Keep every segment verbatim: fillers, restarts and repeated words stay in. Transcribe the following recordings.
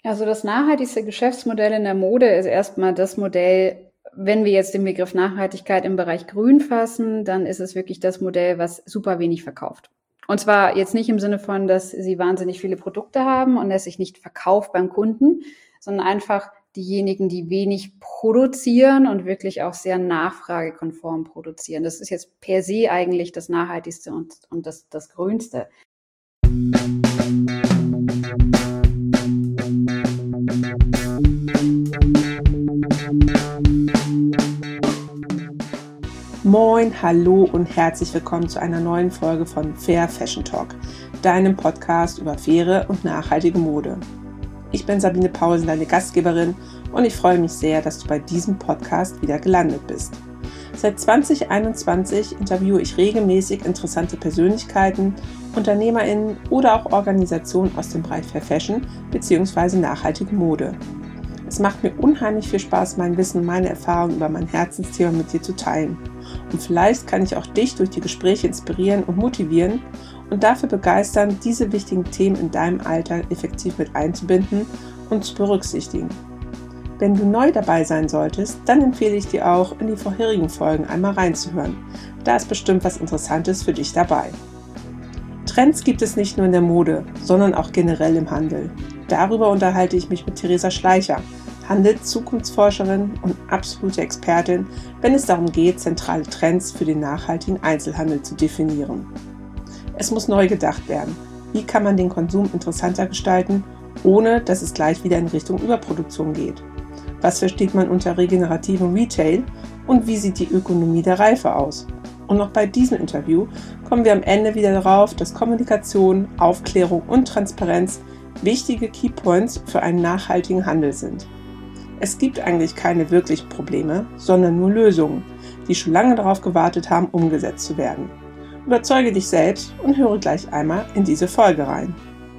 Also das nachhaltigste Geschäftsmodell in der Mode ist erstmal das Modell, wenn wir jetzt den Begriff Nachhaltigkeit im Bereich Grün fassen, dann ist es wirklich das Modell, was super wenig verkauft. Und zwar jetzt nicht im Sinne von, dass sie wahnsinnig viele Produkte haben und es sich nicht verkauft beim Kunden, sondern einfach diejenigen, die wenig produzieren und wirklich auch sehr nachfragekonform produzieren. Das ist jetzt per se eigentlich das Nachhaltigste und, und das, das Grünste. Moin, hallo und herzlich willkommen zu einer neuen Folge von Fair Fashion Talk, deinem Podcast über faire und nachhaltige Mode. Ich bin Sabine Pausen, deine Gastgeberin, und ich freue mich sehr, dass du bei diesem Podcast wieder gelandet bist. Seit zwanzig einundzwanzig interviewe ich regelmäßig interessante Persönlichkeiten, UnternehmerInnen oder auch Organisationen aus dem Bereich Fair Fashion bzw. nachhaltige Mode. Es macht mir unheimlich viel Spaß, mein Wissen und meine Erfahrungen über mein Herzensthema mit dir zu teilen. Und vielleicht kann ich auch dich durch die Gespräche inspirieren und motivieren und dafür begeistern, diese wichtigen Themen in deinem Alltag effektiv mit einzubinden und zu berücksichtigen. Wenn du neu dabei sein solltest, dann empfehle ich dir auch, in die vorherigen Folgen einmal reinzuhören. Da ist bestimmt was Interessantes für dich dabei. Trends gibt es nicht nur in der Mode, sondern auch generell im Handel. Darüber unterhalte ich mich mit Theresa Schleicher, Handels-Zukunftsforscherin und absolute Expertin, wenn es darum geht, zentrale Trends für den nachhaltigen Einzelhandel zu definieren. Es muss neu gedacht werden. Wie kann man den Konsum interessanter gestalten, ohne dass es gleich wieder in Richtung Überproduktion geht? Was versteht man unter regenerativem Retail und wie sieht die Ökonomie der Reife aus? Und auch bei diesem Interview kommen wir am Ende wieder darauf, dass Kommunikation, Aufklärung und Transparenz wichtige Keypoints für einen nachhaltigen Handel sind. Es gibt eigentlich keine wirklichen Probleme, sondern nur Lösungen, die schon lange darauf gewartet haben, umgesetzt zu werden. Überzeuge dich selbst und höre gleich einmal in diese Folge rein.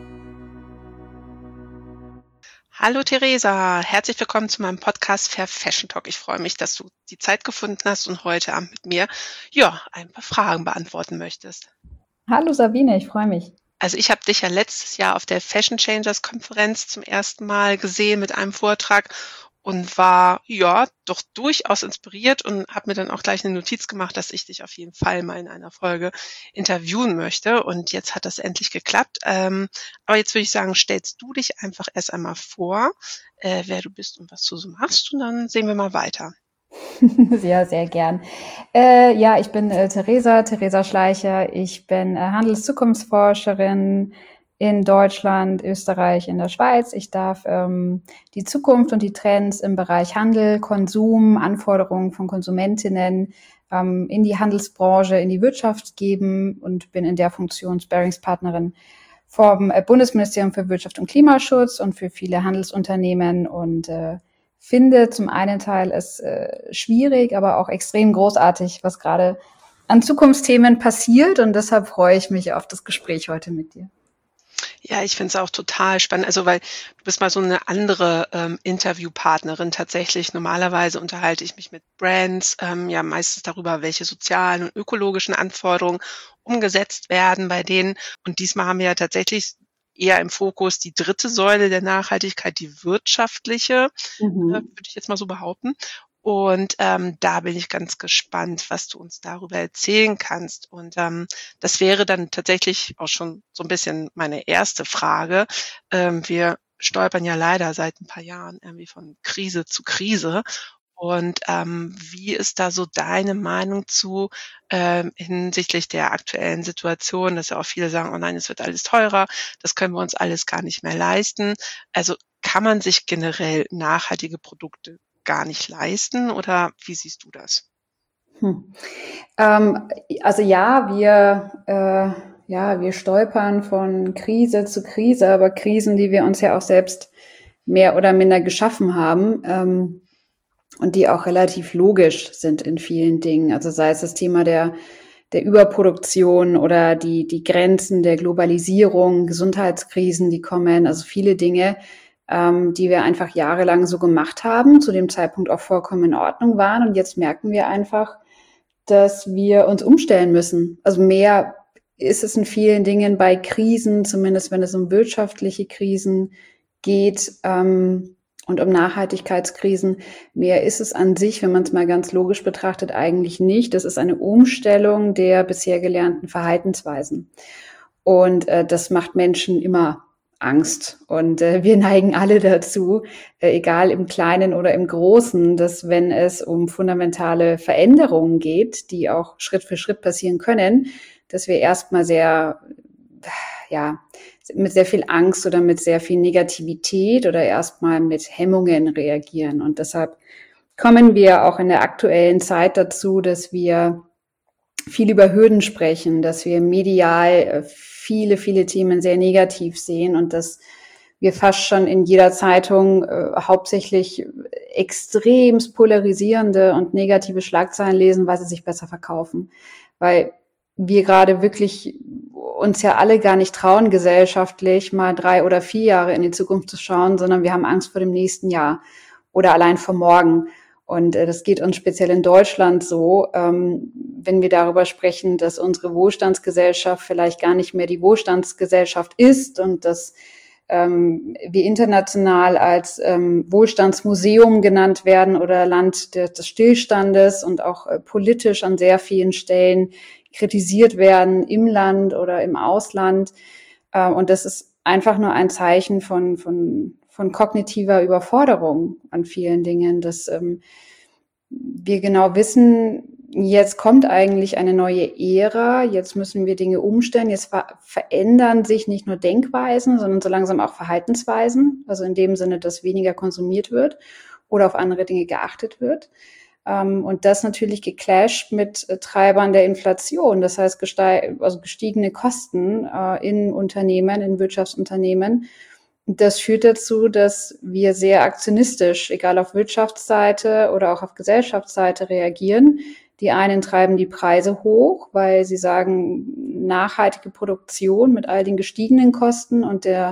Hallo Theresa, herzlich willkommen zu meinem Podcast Fair Fashion Talk. Ich freue mich, dass du die Zeit gefunden hast und heute Abend mit mir ja, ein paar Fragen beantworten möchtest. Hallo Sabine, ich freue mich. Also ich habe dich ja letztes Jahr auf der Fashion Changers Konferenz zum ersten Mal gesehen mit einem Vortrag und war ja doch durchaus inspiriert und habe mir dann auch gleich eine Notiz gemacht, dass ich dich auf jeden Fall mal in einer Folge interviewen möchte. Und jetzt hat das endlich geklappt. Ähm, aber jetzt würde ich sagen, stellst du dich einfach erst einmal vor, äh, wer du bist und was du so machst, und dann sehen wir mal weiter. Sehr, sehr gern. Äh, ja, ich bin äh, Theresa, Theresa Schleicher. Ich bin äh, Handelszukunftsforscherin in Deutschland, Österreich, in der Schweiz. Ich darf ähm, die Zukunft und die Trends im Bereich Handel, Konsum, Anforderungen von Konsumentinnen ähm, in die Handelsbranche, in die Wirtschaft geben und bin in der Funktion Sparringspartnerin vom äh, Bundesministerium für Wirtschaft und Klimaschutz und für viele Handelsunternehmen und äh, finde zum einen Teil es äh, schwierig, aber auch extrem großartig, was gerade an Zukunftsthemen passiert, und deshalb freue ich mich auf das Gespräch heute mit dir. Ja, ich finde es auch total spannend, also weil du bist mal so eine andere ähm, Interviewpartnerin tatsächlich. Normalerweise unterhalte ich mich mit Brands, ähm, ja meistens darüber, welche sozialen und ökologischen Anforderungen umgesetzt werden bei denen. Und diesmal haben wir ja tatsächlich eher im Fokus die dritte Säule der Nachhaltigkeit, die wirtschaftliche, Mhm. äh, würde ich jetzt mal so behaupten. Und ähm, da bin ich ganz gespannt, was du uns darüber erzählen kannst. Und ähm, das wäre dann tatsächlich auch schon so ein bisschen meine erste Frage. Ähm, wir stolpern ja leider seit ein paar Jahren irgendwie von Krise zu Krise. Und ähm, wie ist da so deine Meinung zu ähm, hinsichtlich der aktuellen Situation, dass ja auch viele sagen, oh nein, es wird alles teurer, das können wir uns alles gar nicht mehr leisten. Also kann man sich generell nachhaltige Produkte gar nicht leisten, oder wie siehst du das? Hm. Ähm, also ja, wir äh, ja, wir stolpern von Krise zu Krise, aber Krisen, die wir uns ja auch selbst mehr oder minder geschaffen haben, ähm, und die auch relativ logisch sind in vielen Dingen. Also sei es das Thema der der Überproduktion oder die die Grenzen der Globalisierung, Gesundheitskrisen, die kommen, also viele Dinge, ähm, die wir einfach jahrelang so gemacht haben, zu dem Zeitpunkt auch vollkommen in Ordnung waren. Und jetzt merken wir einfach, dass wir uns umstellen müssen. Also mehr ist es in vielen Dingen bei Krisen, zumindest wenn es um wirtschaftliche Krisen geht ähm, und um Nachhaltigkeitskrisen. Mehr ist es an sich, wenn man es mal ganz logisch betrachtet, eigentlich nicht. Das ist eine Umstellung der bisher gelernten Verhaltensweisen. Und äh, das macht Menschen immer Angst. Und äh, wir neigen alle dazu, äh, egal im Kleinen oder im Großen, dass wenn es um fundamentale Veränderungen geht, die auch Schritt für Schritt passieren können, dass wir erstmal sehr, ja, mit sehr viel Angst oder mit sehr viel Negativität oder erstmal mit Hemmungen reagieren. Und deshalb kommen wir auch in der aktuellen Zeit dazu, dass wir viel über Hürden sprechen, dass wir medial viele, viele Themen sehr negativ sehen und dass wir fast schon in jeder Zeitung äh, hauptsächlich extremst polarisierende und negative Schlagzeilen lesen, weil sie sich besser verkaufen. Weil wir gerade wirklich uns ja alle gar nicht trauen, gesellschaftlich mal drei oder vier Jahre in die Zukunft zu schauen, sondern wir haben Angst vor dem nächsten Jahr oder allein vor morgen. Und äh, das geht uns speziell in Deutschland so, ähm, wenn wir darüber sprechen, dass unsere Wohlstandsgesellschaft vielleicht gar nicht mehr die Wohlstandsgesellschaft ist und dass ähm, wir international als ähm, Wohlstandsmuseum genannt werden oder Land des, des Stillstandes und auch äh, politisch an sehr vielen Stellen kritisiert werden im Land oder im Ausland. Äh, und das ist einfach nur ein Zeichen von, von, von kognitiver Überforderung an vielen Dingen, dass ähm, wir genau wissen, jetzt kommt eigentlich eine neue Ära, jetzt müssen wir Dinge umstellen, jetzt ver- verändern sich nicht nur Denkweisen, sondern so langsam auch Verhaltensweisen, also in dem Sinne, dass weniger konsumiert wird oder auf andere Dinge geachtet wird. Ähm, und das natürlich geclasht mit äh, Treibern der Inflation, das heißt gesteig- also gestiegene Kosten äh, in Unternehmen, in Wirtschaftsunternehmen. Das führt dazu, dass wir sehr aktionistisch, egal auf Wirtschaftsseite oder auch auf Gesellschaftsseite, reagieren. Die einen treiben die Preise hoch, weil sie sagen, nachhaltige Produktion mit all den gestiegenen Kosten und der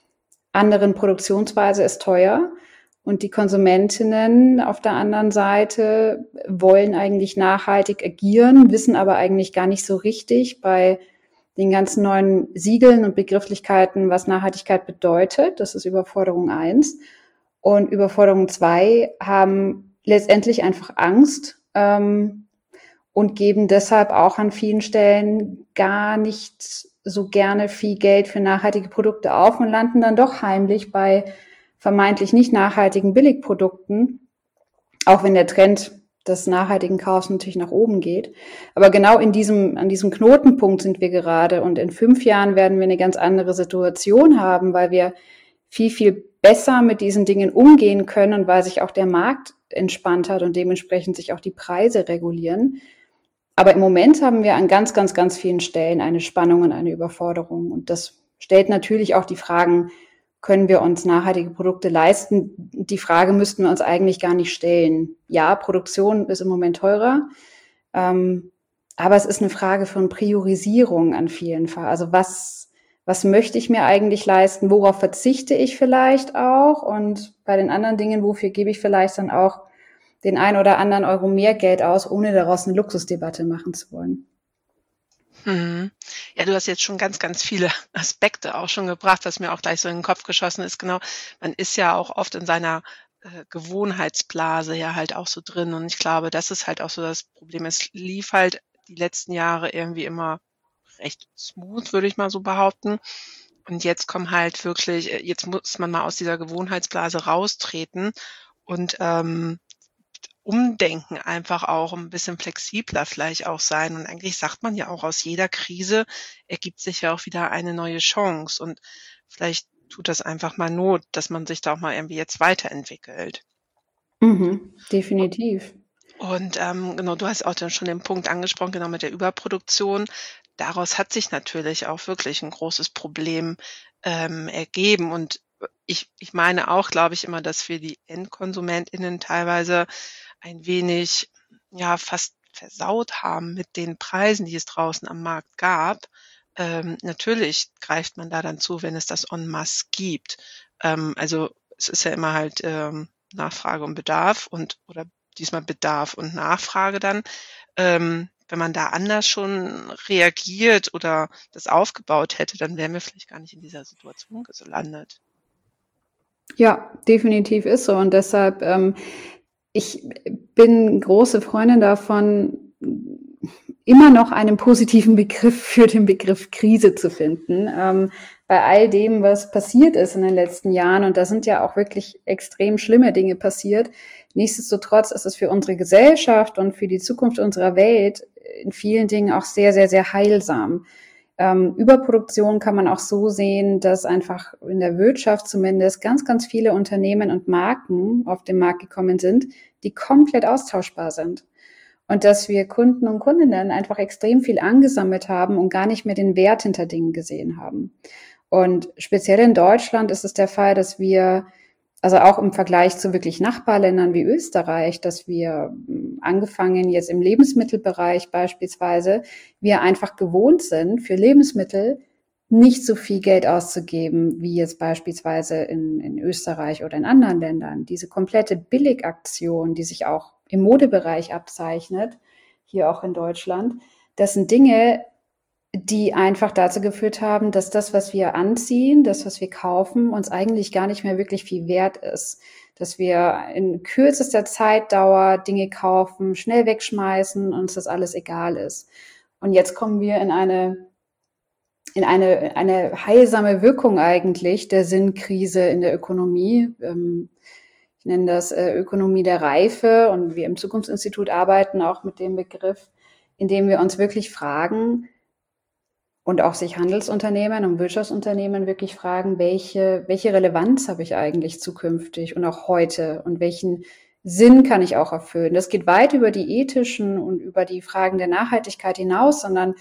anderen Produktionsweise ist teuer. Und die Konsumentinnen auf der anderen Seite wollen eigentlich nachhaltig agieren, wissen aber eigentlich gar nicht so richtig bei den ganzen neuen Siegeln und Begrifflichkeiten, was Nachhaltigkeit bedeutet. Das ist Überforderung eins. Und Überforderung zwei haben letztendlich einfach Angst ähm, und geben deshalb auch an vielen Stellen gar nicht so gerne viel Geld für nachhaltige Produkte auf und landen dann doch heimlich bei vermeintlich nicht nachhaltigen Billigprodukten, auch wenn der Trend des nachhaltigen Kaufs natürlich nach oben geht. Aber genau in diesem, an diesem Knotenpunkt sind wir gerade. Und in fünf Jahren werden wir eine ganz andere Situation haben, weil wir viel, viel besser mit diesen Dingen umgehen können und weil sich auch der Markt entspannt hat und dementsprechend sich auch die Preise regulieren. Aber im Moment haben wir an ganz, ganz, ganz vielen Stellen eine Spannung und eine Überforderung. Und das stellt natürlich auch die Fragen, können wir uns nachhaltige Produkte leisten? Die Frage müssten wir uns eigentlich gar nicht stellen. Ja, Produktion ist im Moment teurer, ähm, aber es ist eine Frage von Priorisierung an vielen Fall. Also was, was möchte ich mir eigentlich leisten? Worauf verzichte ich vielleicht auch? Und bei den anderen Dingen, wofür gebe ich vielleicht dann auch den ein oder anderen Euro mehr Geld aus, ohne daraus eine Luxusdebatte machen zu wollen? Mhm. Ja, du hast jetzt schon ganz, ganz viele Aspekte auch schon gebracht, was mir auch gleich so in den Kopf geschossen ist. Genau, man ist ja auch oft in seiner äh, Gewohnheitsblase ja halt auch so drin. Und ich glaube, das ist halt auch so das Problem. Es lief halt die letzten Jahre irgendwie immer recht smooth, würde ich mal so behaupten. Und jetzt kommen halt wirklich, äh, jetzt muss man mal aus dieser Gewohnheitsblase raustreten und ähm, umdenken, einfach auch ein bisschen flexibler vielleicht auch sein. Und eigentlich sagt man ja auch, aus jeder Krise ergibt sich ja auch wieder eine neue Chance. Und vielleicht tut das einfach mal Not, dass man sich da auch mal irgendwie jetzt weiterentwickelt. Mhm, definitiv. Und ähm, genau, du hast auch dann schon den Punkt angesprochen, genau mit der Überproduktion. Daraus hat sich natürlich auch wirklich ein großes Problem ähm, ergeben. Und ich, ich meine auch, glaube ich, immer, dass wir die EndkonsumentInnen teilweise ein wenig, ja, fast versaut haben mit den Preisen, die es draußen am Markt gab. Ähm, natürlich greift man da dann zu, wenn es das en masse gibt. Ähm, also es ist ja immer halt ähm, Nachfrage und Bedarf und oder diesmal Bedarf und Nachfrage dann. Ähm, wenn man da anders schon reagiert oder das aufgebaut hätte, dann wären wir vielleicht gar nicht in dieser Situation gelandet. Ja, definitiv ist so. Und deshalb, ähm, ich bin große Freundin davon, immer noch einen positiven Begriff für den Begriff Krise zu finden. Ähm, bei all dem, was passiert ist in den letzten Jahren, und da sind ja auch wirklich extrem schlimme Dinge passiert. Nichtsdestotrotz ist es für unsere Gesellschaft und für die Zukunft unserer Welt in vielen Dingen auch sehr, sehr, sehr heilsam. Ähm, Überproduktion kann man auch so sehen, dass einfach in der Wirtschaft zumindest ganz, ganz viele Unternehmen und Marken auf den Markt gekommen sind, die komplett austauschbar sind. Und dass wir Kunden und Kundinnen einfach extrem viel angesammelt haben und gar nicht mehr den Wert hinter Dingen gesehen haben. Und speziell in Deutschland ist es der Fall, dass wir, also auch im Vergleich zu wirklich Nachbarländern wie Österreich, dass wir angefangen jetzt im Lebensmittelbereich beispielsweise, wir einfach gewohnt sind, für Lebensmittel nicht so viel Geld auszugeben, wie jetzt beispielsweise in, in Österreich oder in anderen Ländern. Diese komplette Billigaktion, die sich auch im Modebereich abzeichnet, hier auch in Deutschland, das sind Dinge, die einfach dazu geführt haben, dass das, was wir anziehen, das, was wir kaufen, uns eigentlich gar nicht mehr wirklich viel wert ist. Dass wir in kürzester Zeitdauer Dinge kaufen, schnell wegschmeißen und uns das alles egal ist. Und jetzt kommen wir in eine in eine, eine heilsame Wirkung eigentlich der Sinnkrise in der Ökonomie. Ich nenne das Ökonomie der Reife, und wir im Zukunftsinstitut arbeiten auch mit dem Begriff, indem wir uns wirklich fragen und auch sich Handelsunternehmen und Wirtschaftsunternehmen wirklich fragen, welche, welche Relevanz habe ich eigentlich zukünftig und auch heute und welchen Sinn kann ich auch erfüllen. Das geht weit über die ethischen und über die Fragen der Nachhaltigkeit hinaus, sondern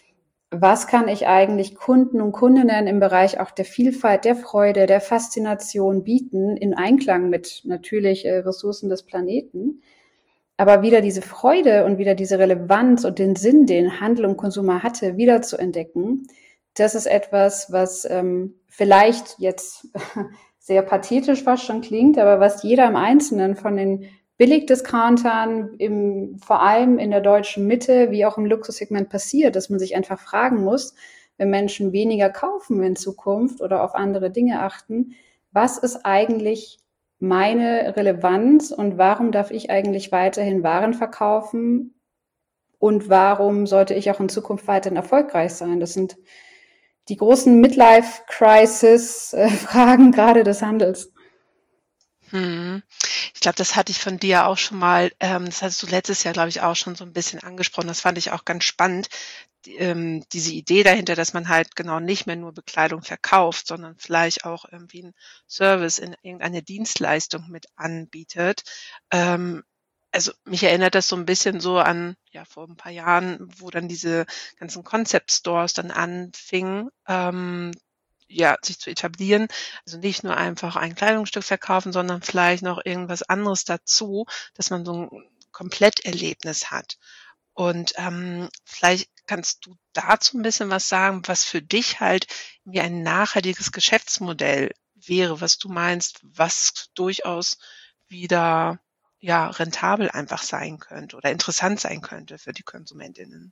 was kann ich eigentlich Kunden und Kundinnen im Bereich auch der Vielfalt, der Freude, der Faszination bieten, in Einklang mit natürlich äh, Ressourcen des Planeten, aber wieder diese Freude und wieder diese Relevanz und den Sinn, den Handel und Konsumer hatte, wieder zu entdecken. Das ist etwas, was ähm, vielleicht jetzt sehr pathetisch fast schon klingt, aber was jeder im Einzelnen von den Billigdiscountern, im, vor allem in der deutschen Mitte, wie auch im Luxussegment passiert, dass man sich einfach fragen muss, wenn Menschen weniger kaufen in Zukunft oder auf andere Dinge achten, was ist eigentlich meine Relevanz und warum darf ich eigentlich weiterhin Waren verkaufen und warum sollte ich auch in Zukunft weiterhin erfolgreich sein? Das sind die großen Midlife-Crisis-Fragen gerade des Handels. Hm. Ich glaube, das hatte ich von dir auch schon mal, ähm, das hattest du letztes Jahr, glaube ich, auch schon so ein bisschen angesprochen. Das fand ich auch ganz spannend, die, ähm, diese Idee dahinter, dass man halt genau nicht mehr nur Bekleidung verkauft, sondern vielleicht auch irgendwie einen Service in irgendeine Dienstleistung mit anbietet. Ähm, also mich erinnert das so ein bisschen so an, ja, vor ein paar Jahren, wo dann diese ganzen Concept Stores dann anfingen, ähm, ja, sich zu etablieren. Also nicht nur einfach ein Kleidungsstück verkaufen, sondern vielleicht noch irgendwas anderes dazu, dass man so ein Kompletterlebnis hat. Und ähm, vielleicht kannst du dazu ein bisschen was sagen, was für dich halt wie ein nachhaltiges Geschäftsmodell wäre, was du meinst, was durchaus wieder ja rentabel einfach sein könnte oder interessant sein könnte für die KonsumentInnen.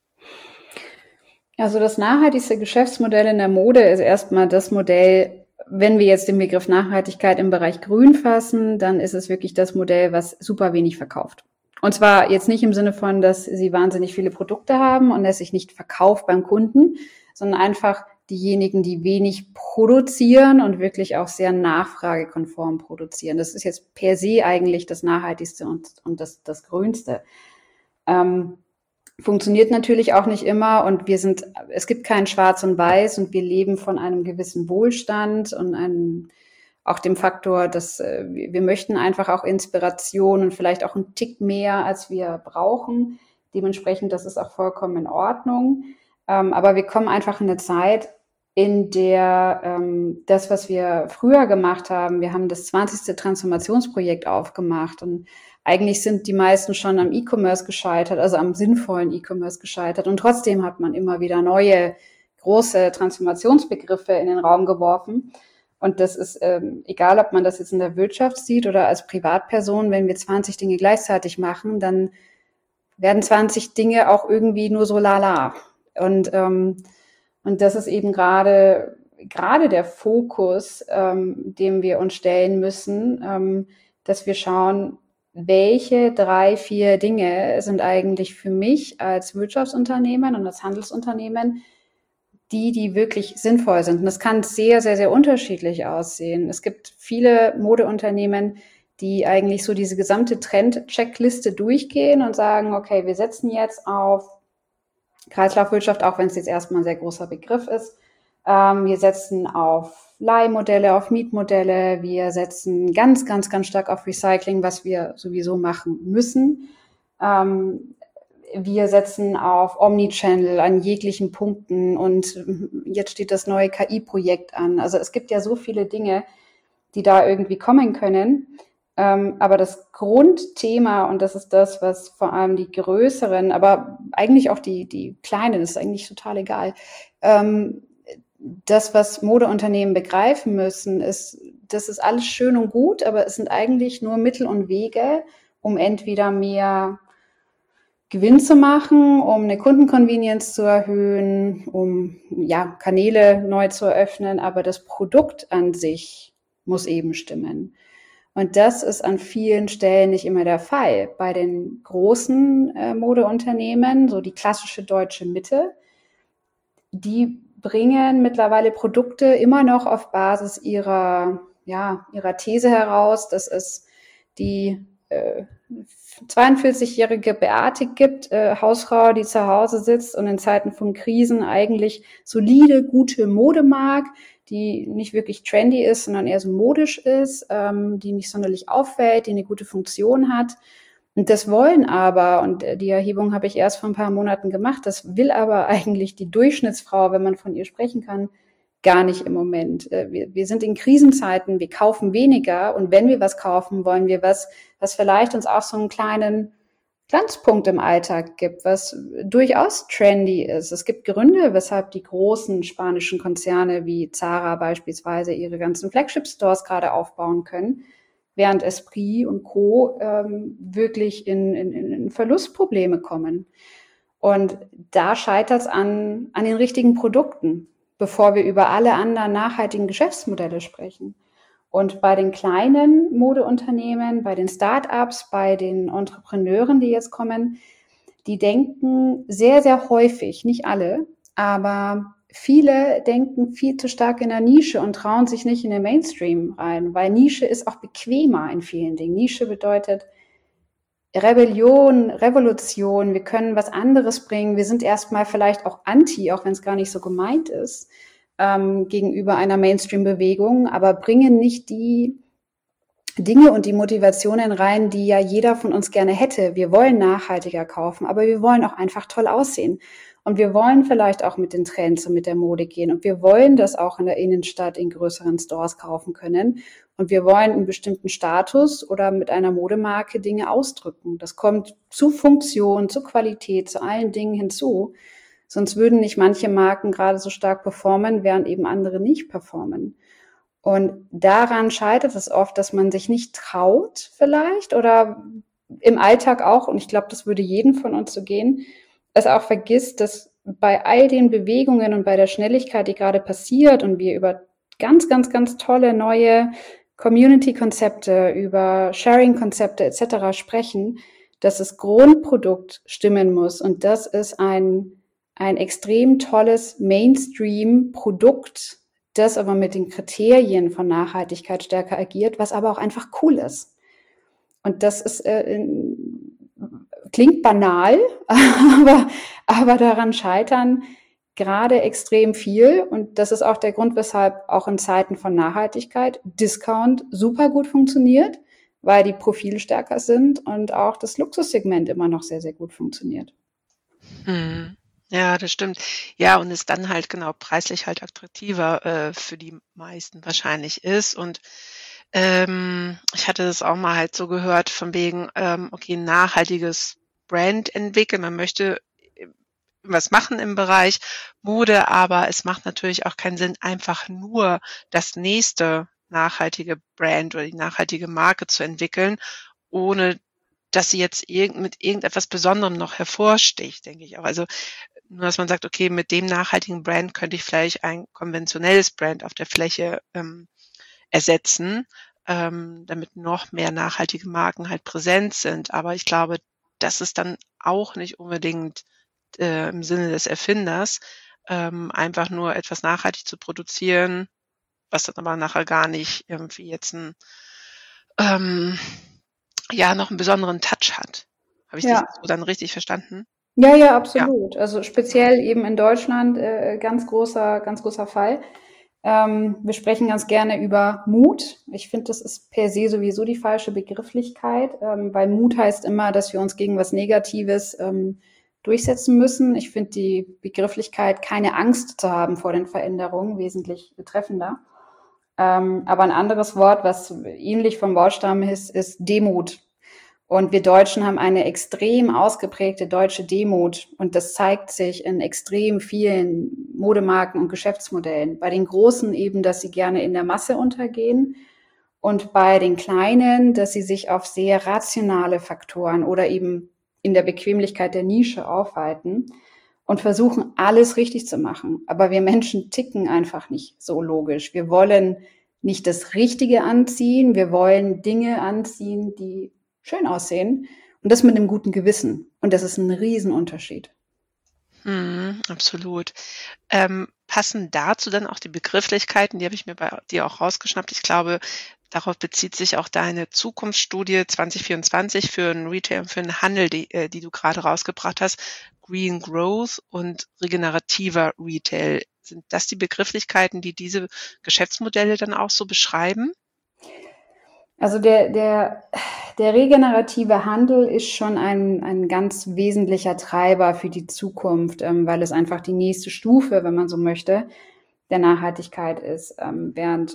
Also das nachhaltigste Geschäftsmodell in der Mode ist erstmal das Modell, wenn wir jetzt den Begriff Nachhaltigkeit im Bereich Grün fassen, dann ist es wirklich das Modell, was super wenig verkauft. Und zwar jetzt nicht im Sinne von, dass sie wahnsinnig viele Produkte haben und es sich nicht verkauft beim Kunden, sondern einfach diejenigen, die wenig produzieren und wirklich auch sehr nachfragekonform produzieren. Das ist jetzt per se eigentlich das Nachhaltigste und, und das, das Grünste. Ähm, Funktioniert natürlich auch nicht immer, und wir sind, es gibt kein Schwarz und Weiß, und wir leben von einem gewissen Wohlstand und einem, auch dem Faktor, dass äh, wir möchten einfach auch Inspiration und vielleicht auch einen Tick mehr, als wir brauchen. Dementsprechend, das ist auch vollkommen in Ordnung. Ähm, aber wir kommen einfach in eine Zeit, in der ähm, das, was wir früher gemacht haben, wir haben das zwanzigste Transformationsprojekt aufgemacht, und eigentlich sind die meisten schon am E-Commerce gescheitert, also am sinnvollen E-Commerce gescheitert. Und trotzdem hat man immer wieder neue, große Transformationsbegriffe in den Raum geworfen. Und das ist ähm, egal, ob man das jetzt in der Wirtschaft sieht oder als Privatperson, wenn wir zwanzig Dinge gleichzeitig machen, dann werden zwanzig Dinge auch irgendwie nur so lala. Und, ähm, und das ist eben gerade gerade der Fokus, ähm, dem wir uns stellen müssen, ähm, dass wir schauen, welche drei, vier Dinge sind eigentlich für mich als Wirtschaftsunternehmen und als Handelsunternehmen die, die wirklich sinnvoll sind. Und das kann sehr, sehr, sehr unterschiedlich aussehen. Es gibt viele Modeunternehmen, die eigentlich so diese gesamte Trend-Checkliste durchgehen und sagen, okay, wir setzen jetzt auf Kreislaufwirtschaft, auch wenn es jetzt erstmal ein sehr großer Begriff ist. Ähm, wir setzen auf Leihmodelle, auf Mietmodelle. Wir setzen ganz, ganz, ganz stark auf Recycling, was wir sowieso machen müssen. Ähm, wir setzen auf Omnichannel an jeglichen Punkten und jetzt steht das neue K I-Projekt an. Also es gibt ja so viele Dinge, die da irgendwie kommen können. Ähm, aber das Grundthema, und das ist das, was vor allem die größeren, aber eigentlich auch die, die kleinen, das ist eigentlich total egal, ähm, das, was Modeunternehmen begreifen müssen, ist, das ist alles schön und gut, aber es sind eigentlich nur Mittel und Wege, um entweder mehr Gewinn zu machen, um eine Kundenconvenience zu erhöhen, um ja Kanäle neu zu eröffnen, aber das Produkt an sich muss eben stimmen. Und das ist an vielen Stellen nicht immer der Fall. Bei den großen äh, Modeunternehmen, so die klassische deutsche Mitte, die bringen mittlerweile Produkte immer noch auf Basis ihrer, ja, ihrer These heraus, dass es die äh, zweiundvierzigjährige Beate gibt, äh, Hausfrau, die zu Hause sitzt und in Zeiten von Krisen eigentlich solide, gute Mode mag, die nicht wirklich trendy ist, sondern eher so modisch ist, ähm, die nicht sonderlich auffällt, die eine gute Funktion hat. Und das wollen aber, und die Erhebung habe ich erst vor ein paar Monaten gemacht, das will aber eigentlich die Durchschnittsfrau, wenn man von ihr sprechen kann, gar nicht im Moment. Wir, wir sind in Krisenzeiten, wir kaufen weniger und wenn wir was kaufen, wollen wir was, was vielleicht uns auch so einen kleinen Glanzpunkt im Alltag gibt, was durchaus trendy ist. Es gibt Gründe, weshalb die großen spanischen Konzerne wie Zara beispielsweise ihre ganzen Flagship-Stores gerade aufbauen können, während Esprit und Co. Ähm, wirklich in, in, in Verlustprobleme kommen. Und da scheitert es an, an den richtigen Produkten, bevor wir über alle anderen nachhaltigen Geschäftsmodelle sprechen. Und bei den kleinen Modeunternehmen, bei den Start-ups, bei den Entrepreneuren, die jetzt kommen, die denken sehr, sehr häufig, nicht alle, aber viele denken viel zu stark in der Nische und trauen sich nicht in den Mainstream rein, weil Nische ist auch bequemer in vielen Dingen. Nische bedeutet Rebellion, Revolution, wir können was anderes bringen, wir sind erstmal vielleicht auch anti, auch wenn es gar nicht so gemeint ist, ähm, gegenüber einer Mainstream-Bewegung, aber bringen nicht die Dinge und die Motivationen rein, die ja jeder von uns gerne hätte. Wir wollen nachhaltiger kaufen, aber wir wollen auch einfach toll aussehen. Und wir wollen vielleicht auch mit den Trends und mit der Mode gehen. Und wir wollen das auch in der Innenstadt in größeren Stores kaufen können. Und wir wollen einen bestimmten Status oder mit einer Modemarke Dinge ausdrücken. Das kommt zu Funktion, zu Qualität, zu allen Dingen hinzu. Sonst würden nicht manche Marken gerade so stark performen, während eben andere nicht performen. Und daran scheitert es oft, dass man sich nicht traut vielleicht oder im Alltag auch, und ich glaube, das würde jedem von uns so gehen, es auch vergisst, dass bei all den Bewegungen und bei der Schnelligkeit, die gerade passiert und wir über ganz, ganz, ganz tolle neue Community-Konzepte, über Sharing-Konzepte et cetera sprechen, dass das Grundprodukt stimmen muss. Und das ist ein, ein extrem tolles Mainstream-Produkt, das aber mit den Kriterien von Nachhaltigkeit stärker agiert, was aber auch einfach cool ist. Und das ist äh, in, klingt banal, aber, aber daran scheitern gerade extrem viel. Und das ist auch der Grund, weshalb auch in Zeiten von Nachhaltigkeit Discount super gut funktioniert, weil die Profile stärker sind und auch das Luxussegment immer noch sehr, sehr gut funktioniert. Hm. Ja, das stimmt. Ja, und es dann halt genau preislich halt attraktiver äh, für die meisten wahrscheinlich ist. Und ähm, ich hatte das auch mal halt so gehört, von wegen, ähm, okay, nachhaltiges Brand entwickeln. Man möchte was machen im Bereich Mode, aber es macht natürlich auch keinen Sinn, einfach nur das nächste nachhaltige Brand oder die nachhaltige Marke zu entwickeln, ohne dass sie jetzt irgend, mit irgendetwas Besonderem noch hervorsticht, denke ich auch. Also nur dass man sagt, okay, mit dem nachhaltigen Brand könnte ich vielleicht ein konventionelles Brand auf der Fläche ähm, ersetzen, ähm, damit noch mehr nachhaltige Marken halt präsent sind. Aber ich glaube, das ist dann auch nicht unbedingt äh, im Sinne des Erfinders, ähm, einfach nur etwas nachhaltig zu produzieren, was dann aber nachher gar nicht irgendwie jetzt ein, ähm, ja, noch einen besonderen Touch hat. Habe ich dich Ja. so dann richtig verstanden? Ja, ja, Ja. absolut. Also speziell eben in Deutschland äh, ganz großer, ganz großer Fall. Ähm, wir sprechen ganz gerne über Mut. Ich finde, das ist per se sowieso die falsche Begrifflichkeit, ähm, weil Mut heißt immer, dass wir uns gegen was Negatives ähm, durchsetzen müssen. Ich finde die Begrifflichkeit, keine Angst zu haben vor den Veränderungen, wesentlich betreffender. Ähm, aber ein anderes Wort, was ähnlich vom Wortstamm ist, ist Demut. Und wir Deutschen haben eine extrem ausgeprägte deutsche Demut. Und das zeigt sich in extrem vielen Modemarken und Geschäftsmodellen. Bei den Großen eben, dass sie gerne in der Masse untergehen. Und bei den Kleinen, dass sie sich auf sehr rationale Faktoren oder eben in der Bequemlichkeit der Nische aufhalten und versuchen, alles richtig zu machen. Aber wir Menschen ticken einfach nicht so logisch. Wir wollen nicht das Richtige anziehen. Wir wollen Dinge anziehen, die schön aussehen und das mit einem guten Gewissen. Und das ist ein Riesenunterschied. Mhm, absolut. Ähm, passen dazu dann auch die Begrifflichkeiten, die habe ich mir bei dir auch rausgeschnappt. Ich glaube, darauf bezieht sich auch deine Zukunftsstudie zwanzig vierundzwanzig für den Retail und für den Handel, die, äh, die du gerade rausgebracht hast. Green Growth und regenerativer Retail. Sind das die Begrifflichkeiten, die diese Geschäftsmodelle dann auch so beschreiben? Also der, der, der regenerative Handel ist schon ein, ein ganz wesentlicher Treiber für die Zukunft, ähm, weil es einfach die nächste Stufe, wenn man so möchte, der Nachhaltigkeit ist. Ähm, während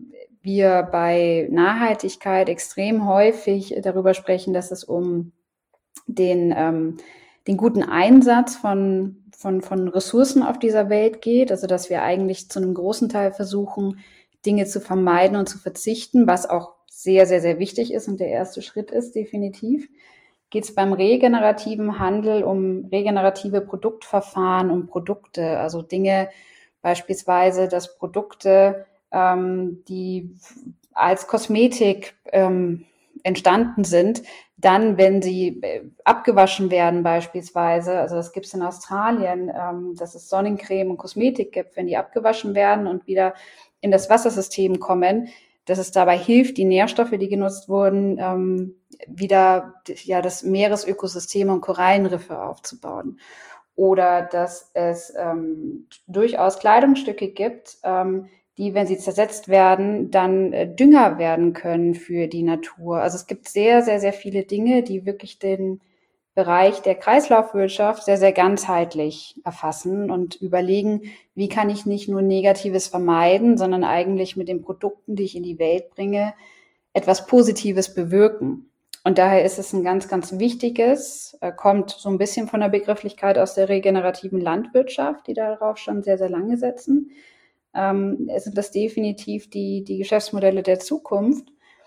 wir bei Nachhaltigkeit extrem häufig darüber sprechen, dass es um den, ähm, den guten Einsatz von, von, von Ressourcen auf dieser Welt geht, also dass wir eigentlich zu einem großen Teil versuchen, Dinge zu vermeiden und zu verzichten, was auch sehr, sehr, sehr wichtig ist und der erste Schritt ist, definitiv, geht es beim regenerativen Handel um regenerative Produktverfahren, um Produkte, also Dinge beispielsweise, dass Produkte, ähm, die als Kosmetik ähm, entstanden sind, dann, wenn sie äh, abgewaschen werden beispielsweise, also das gibt es in Australien, ähm, dass es Sonnencreme und Kosmetik gibt, wenn die abgewaschen werden und wieder in das Wassersystem kommen, dass es dabei hilft, die Nährstoffe, die genutzt wurden, ähm, wieder ja das Meeresökosystem und Korallenriffe aufzubauen. Oder dass es ähm, durchaus Kleidungsstücke gibt, ähm, die, wenn sie zersetzt werden, dann äh, Dünger werden können für die Natur. Also es gibt sehr, sehr, sehr viele Dinge, die wirklich den Bereich der Kreislaufwirtschaft sehr, sehr ganzheitlich erfassen und überlegen, wie kann ich nicht nur Negatives vermeiden, sondern eigentlich mit den Produkten, die ich in die Welt bringe, etwas Positives bewirken. Und daher ist es ein ganz, ganz wichtiges, äh, kommt so ein bisschen von der Begrifflichkeit aus der regenerativen Landwirtschaft, die darauf schon sehr, sehr lange setzen. Ähm, sind das definitiv die, die Geschäftsmodelle der Zukunft.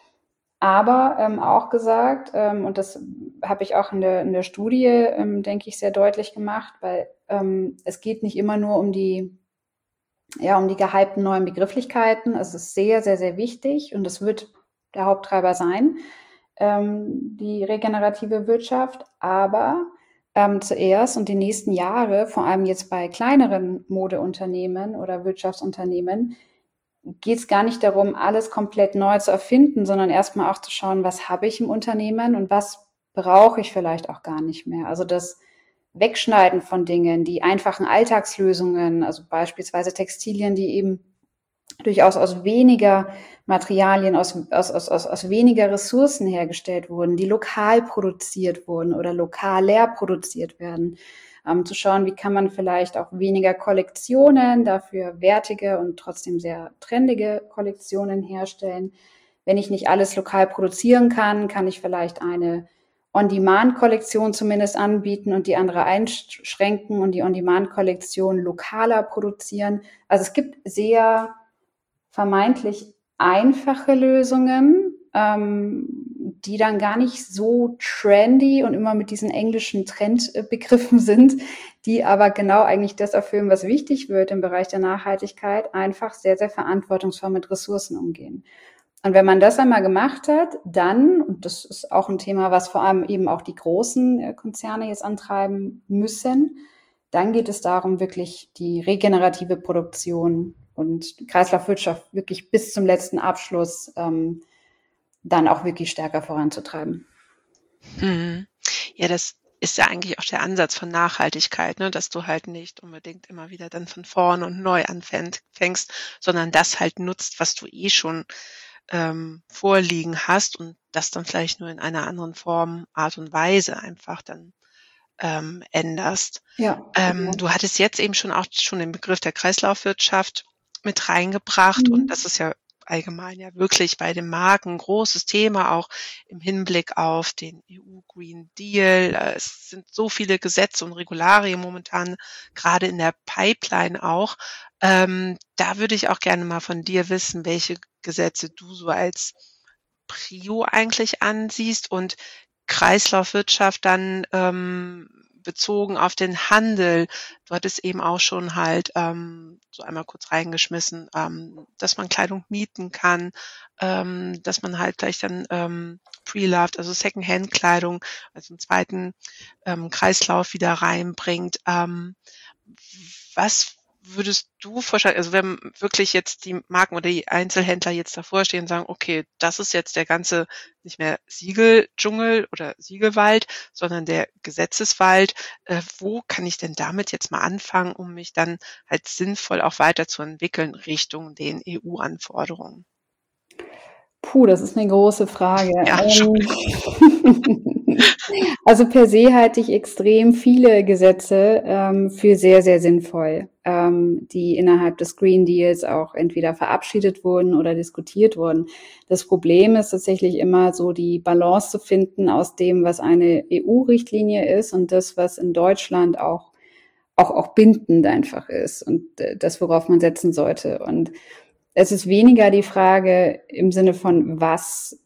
Aber ähm, auch gesagt, ähm, und das habe ich auch in der, in der Studie, ähm, denke ich, sehr deutlich gemacht, weil ähm, es geht nicht immer nur um die, ja, um die gehypten neuen Begrifflichkeiten. Es ist sehr, sehr, sehr wichtig und es wird der Haupttreiber sein, ähm, die regenerative Wirtschaft. Aber ähm, zuerst und die nächsten Jahre, vor allem jetzt bei kleineren Modeunternehmen oder Wirtschaftsunternehmen, geht es gar nicht darum, alles komplett neu zu erfinden, sondern erstmal auch zu schauen, was habe ich im Unternehmen und was brauche ich vielleicht auch gar nicht mehr. Also das Wegschneiden von Dingen, die einfachen Alltagslösungen, also beispielsweise Textilien, die eben durchaus aus weniger Materialien, aus, aus, aus, aus, aus weniger Ressourcen hergestellt wurden, die lokal produziert wurden oder lokal leer produziert werden. Ähm, zu schauen, wie kann man vielleicht auch weniger Kollektionen, dafür wertige und trotzdem sehr trendige Kollektionen herstellen. Wenn ich nicht alles lokal produzieren kann, kann ich vielleicht eine On-Demand-Kollektion zumindest anbieten und die andere einschränken und die On-Demand-Kollektion lokaler produzieren. Also es gibt sehr vermeintlich einfache Lösungen, ähm, die dann gar nicht so trendy und immer mit diesen englischen Trendbegriffen sind, die aber genau eigentlich das erfüllen, was wichtig wird im Bereich der Nachhaltigkeit, einfach sehr, sehr verantwortungsvoll mit Ressourcen umgehen. Und wenn man das einmal gemacht hat, dann, und das ist auch ein Thema, was vor allem eben auch die großen Konzerne jetzt antreiben müssen, dann geht es darum, wirklich die regenerative Produktion und Kreislaufwirtschaft wirklich bis zum letzten Abschluss ähm, dann auch wirklich stärker voranzutreiben. Mhm. Ja, das ist ja eigentlich auch der Ansatz von Nachhaltigkeit, ne? Dass du halt nicht unbedingt immer wieder dann von vorne und neu anfängst, sondern das halt nutzt, was du eh schon ähm, vorliegen hast und das dann vielleicht nur in einer anderen Form, Art und Weise einfach dann ähm, änderst. Ja, Ähm, genau. du hattest jetzt eben schon auch schon den Begriff der Kreislaufwirtschaft mit reingebracht Mhm. und das ist ja allgemein ja wirklich bei den Marken ein großes Thema, auch im Hinblick auf den E U Green Deal. Äh, Es sind so viele Gesetze und Regularien momentan, gerade in der Pipeline auch. Ähm, da würde ich auch gerne mal von dir wissen, welche Gesetze du so als Prio eigentlich ansiehst und Kreislaufwirtschaft dann ähm, bezogen auf den Handel. Du hattest eben auch schon halt ähm, so einmal kurz reingeschmissen, ähm, dass man Kleidung mieten kann, ähm, dass man halt gleich dann ähm, Pre-Loved, also Secondhand-Kleidung, also einen zweiten ähm, Kreislauf wieder reinbringt. Ähm, was würdest du vorschlagen, also wenn wirklich jetzt die Marken oder die Einzelhändler jetzt davor stehen und sagen, okay, das ist jetzt der ganze nicht mehr Siegeldschungel oder Siegelwald, sondern der Gesetzeswald, äh, wo kann ich denn damit jetzt mal anfangen, um mich dann halt sinnvoll auch weiterzuentwickeln Richtung den E U-Anforderungen? Puh, das ist eine große Frage. Ja, Ähm, Entschuldigung. Also per se halte ich extrem viele Gesetze ähm, für sehr, sehr sinnvoll, ähm, die innerhalb des Green Deals auch entweder verabschiedet wurden oder diskutiert wurden. Das Problem ist tatsächlich immer so die Balance zu finden aus dem, was eine E U-Richtlinie ist und das, was in Deutschland auch, auch, auch bindend einfach ist und äh, das, worauf man setzen sollte. Und es ist weniger die Frage im Sinne von, was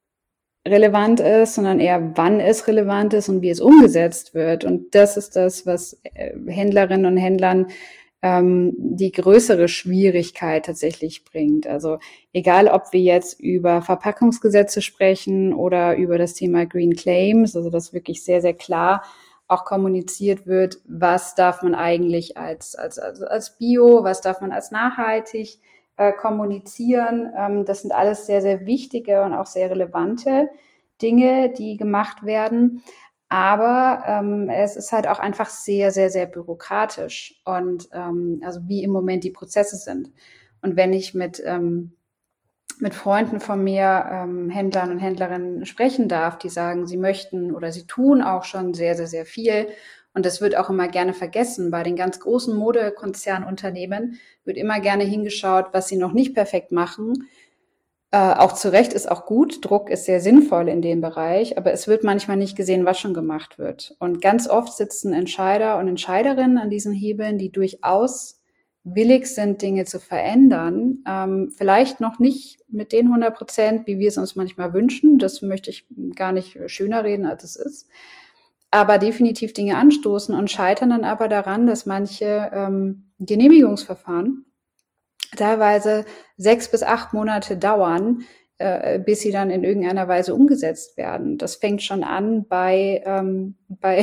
relevant ist, sondern eher, wann es relevant ist und wie es umgesetzt wird. Und das ist das, was Händlerinnen und Händlern ähm, die größere Schwierigkeit tatsächlich bringt. Also egal, ob wir jetzt über Verpackungsgesetze sprechen oder über das Thema Green Claims, also dass wirklich sehr, sehr klar auch kommuniziert wird, was darf man eigentlich als, als, als, als Bio, was darf man als nachhaltig äh, kommunizieren. Ähm, das sind alles sehr, sehr wichtige und auch sehr relevante Dinge, die gemacht werden. Aber ähm, es ist halt auch einfach sehr, sehr, sehr bürokratisch und ähm, also wie im Moment die Prozesse sind. Und wenn ich mit ähm, mit Freunden von mir, ähm, Händlern und Händlerinnen sprechen darf, die sagen, sie möchten oder sie tun auch schon sehr, sehr, sehr viel. Und das wird auch immer gerne vergessen. Bei den ganz großen Modekonzernunternehmen wird immer gerne hingeschaut, was sie noch nicht perfekt machen. Äh, auch zu Recht ist auch gut. Druck ist sehr sinnvoll in dem Bereich, aber es wird manchmal nicht gesehen, was schon gemacht wird. Und ganz oft sitzen Entscheider und Entscheiderinnen an diesen Hebeln, die durchaus willig sind, Dinge zu verändern. Ähm, vielleicht noch nicht mit den hundert Prozent, wie wir es uns manchmal wünschen. Das möchte ich gar nicht schöner reden, als es ist. Aber definitiv Dinge anstoßen und scheitern dann aber daran, dass manche ähm, Genehmigungsverfahren teilweise sechs bis acht Monate dauern, äh, bis sie dann in irgendeiner Weise umgesetzt werden. Das fängt schon an bei, ähm, bei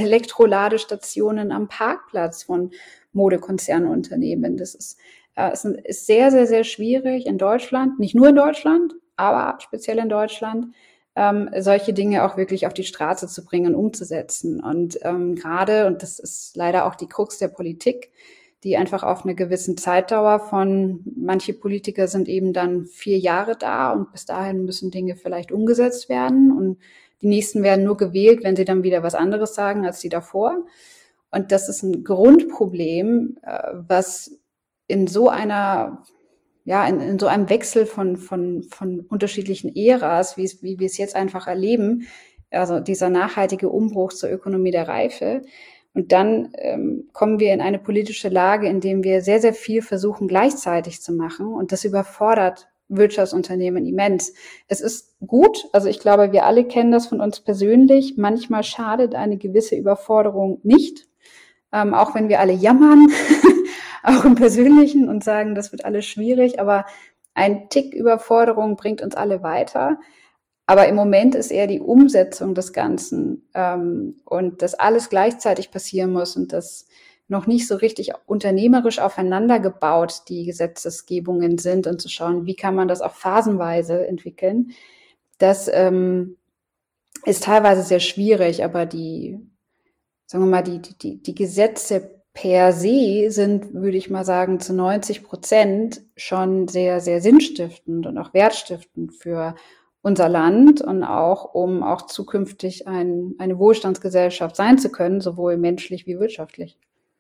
Elektroladestationen am Parkplatz von Modekonzernunternehmen. Das ist, äh, ist sehr, sehr, sehr schwierig in Deutschland, nicht nur in Deutschland, aber speziell in Deutschland, ähm, solche Dinge auch wirklich auf die Straße zu bringen und umzusetzen. Und ähm, gerade, und das ist leider auch die Krux der Politik, die einfach auf eine gewisse Zeitdauer von, manche Politiker sind eben dann vier Jahre da und bis dahin müssen Dinge vielleicht umgesetzt werden und die nächsten werden nur gewählt, wenn sie dann wieder was anderes sagen als die davor. Und das ist ein Grundproblem, was in so einer, ja, in, in so einem Wechsel von, von, von unterschiedlichen Äras, wie es, wie wir es jetzt einfach erleben, also dieser nachhaltige Umbruch zur Ökonomie der Reife. Und dann ähm, kommen wir in eine politische Lage, in dem wir sehr, sehr viel versuchen gleichzeitig zu machen. Und das überfordert Wirtschaftsunternehmen immens. Es ist gut, also ich glaube, wir alle kennen das von uns persönlich. Manchmal schadet eine gewisse Überforderung nicht, ähm, auch wenn wir alle jammern, auch im Persönlichen und sagen, das wird alles schwierig, aber ein Tick Überforderung bringt uns alle weiter. Aber im Moment ist eher die Umsetzung des Ganzen ähm, und dass alles gleichzeitig passieren muss und das noch nicht so richtig unternehmerisch aufeinander gebaut, die Gesetzesgebungen sind und zu schauen, wie kann man das auch phasenweise entwickeln. Das ähm, ist teilweise sehr schwierig, aber die, sagen wir mal, die, die, die Gesetze per se sind, würde ich mal sagen, zu neunzig Prozent schon sehr, sehr sinnstiftend und auch wertstiftend für unser Land und auch, um auch zukünftig ein, eine Wohlstandsgesellschaft sein zu können, sowohl menschlich wie wirtschaftlich.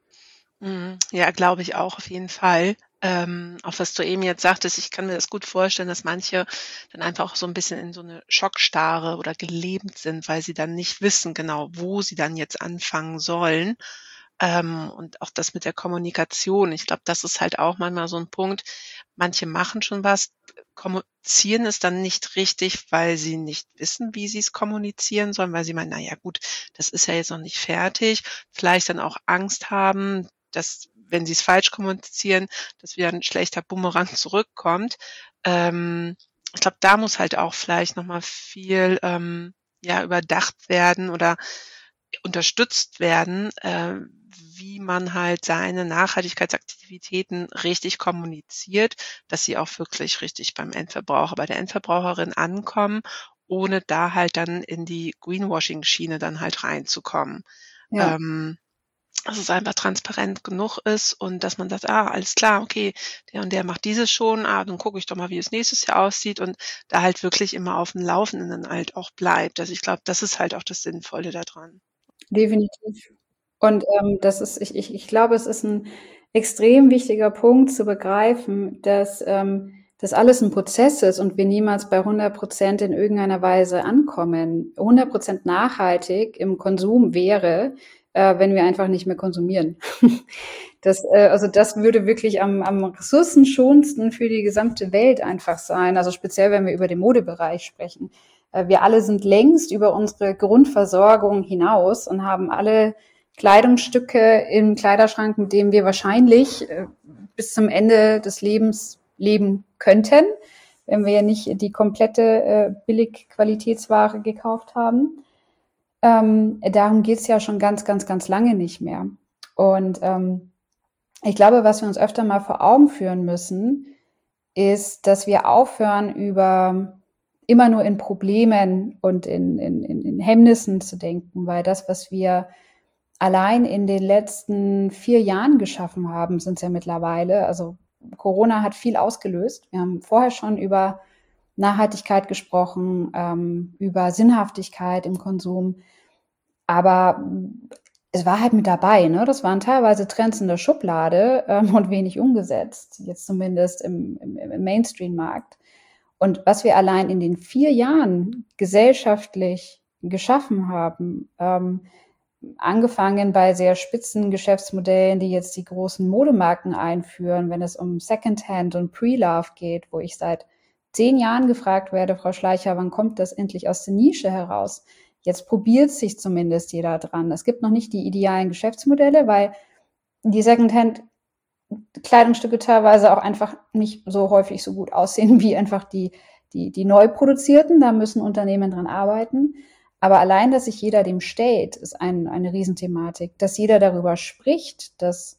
Ja, glaube ich auch auf jeden Fall. Ähm, auch was du eben jetzt sagtest, ich kann mir das gut vorstellen, dass manche dann einfach so ein bisschen in so eine Schockstarre oder gelähmt sind, weil sie dann nicht wissen genau, wo sie dann jetzt anfangen sollen. Ähm, und auch das mit der Kommunikation. Ich glaube, das ist halt auch manchmal so ein Punkt. Manche machen schon was, kommunizieren es dann nicht richtig, weil sie nicht wissen, wie sie es kommunizieren sollen, weil sie meinen, na ja gut, das ist ja jetzt noch nicht fertig. Vielleicht dann auch Angst haben, dass, wenn sie es falsch kommunizieren, dass wieder ein schlechter Bumerang zurückkommt. Ähm, ich glaube, da muss halt auch vielleicht noch mal viel ähm, ja überdacht werden oder unterstützt werden, äh, wie man halt seine Nachhaltigkeitsaktivitäten richtig kommuniziert, dass sie auch wirklich richtig beim Endverbraucher, bei der Endverbraucherin ankommen, ohne da halt dann in die Greenwashing-Schiene dann halt reinzukommen. Ja. Ähm, dass es einfach transparent genug ist und dass man sagt, ah, alles klar, okay, der und der macht dieses schon, ah, dann gucke ich doch mal, wie es nächstes Jahr aussieht und da halt wirklich immer auf dem Laufenden halt auch bleibt. Also ich glaube, das ist halt auch das Sinnvolle daran. Definitiv. Und ähm, das ist, ich, ich, ich glaube, es ist ein extrem wichtiger Punkt zu begreifen, dass ähm, das alles ein Prozess ist und wir niemals bei hundert Prozent in irgendeiner Weise ankommen. hundert Prozent nachhaltig im Konsum wäre, äh, wenn wir einfach nicht mehr konsumieren. Das, äh, also das würde wirklich am, am ressourcenschonendsten für die gesamte Welt einfach sein. Also speziell, wenn wir über den Modebereich sprechen. Äh, wir alle sind längst über unsere Grundversorgung hinaus und haben alle Kleidungsstücke im Kleiderschrank, mit dem wir wahrscheinlich äh, bis zum Ende des Lebens leben könnten, wenn wir ja nicht die komplette äh, Billig-Qualitätsware gekauft haben. Ähm, darum geht's ja schon ganz, ganz, ganz lange nicht mehr. Und ähm, ich glaube, was wir uns öfter mal vor Augen führen müssen, ist, dass wir aufhören, über immer nur in Problemen und in, in, in Hemmnissen zu denken, weil das, was wir allein in den letzten vier Jahren geschaffen haben, sind es ja mittlerweile, also Corona hat viel ausgelöst. Wir haben vorher schon über Nachhaltigkeit gesprochen, ähm, über Sinnhaftigkeit im Konsum, aber es war halt mit dabei, ne? Das waren teilweise Trends in der Schublade ähm, und wenig umgesetzt, jetzt zumindest im, im, im Mainstream-Markt. Und was wir allein in den vier Jahren gesellschaftlich geschaffen haben, ähm, angefangen bei sehr spitzen Geschäftsmodellen, die jetzt die großen Modemarken einführen, wenn es um Secondhand und Pre-Love geht, wo ich seit zehn Jahren gefragt werde, Frau Schleicher, wann kommt das endlich aus der Nische heraus? Jetzt probiert sich zumindest jeder dran. Es gibt noch nicht die idealen Geschäftsmodelle, weil die Secondhand-Kleidungsstücke teilweise auch einfach nicht so häufig so gut aussehen wie einfach die, die, die neu produzierten. Da müssen Unternehmen dran arbeiten. Aber allein, dass sich jeder dem stellt, ist ein, eine Riesenthematik. Dass jeder darüber spricht, dass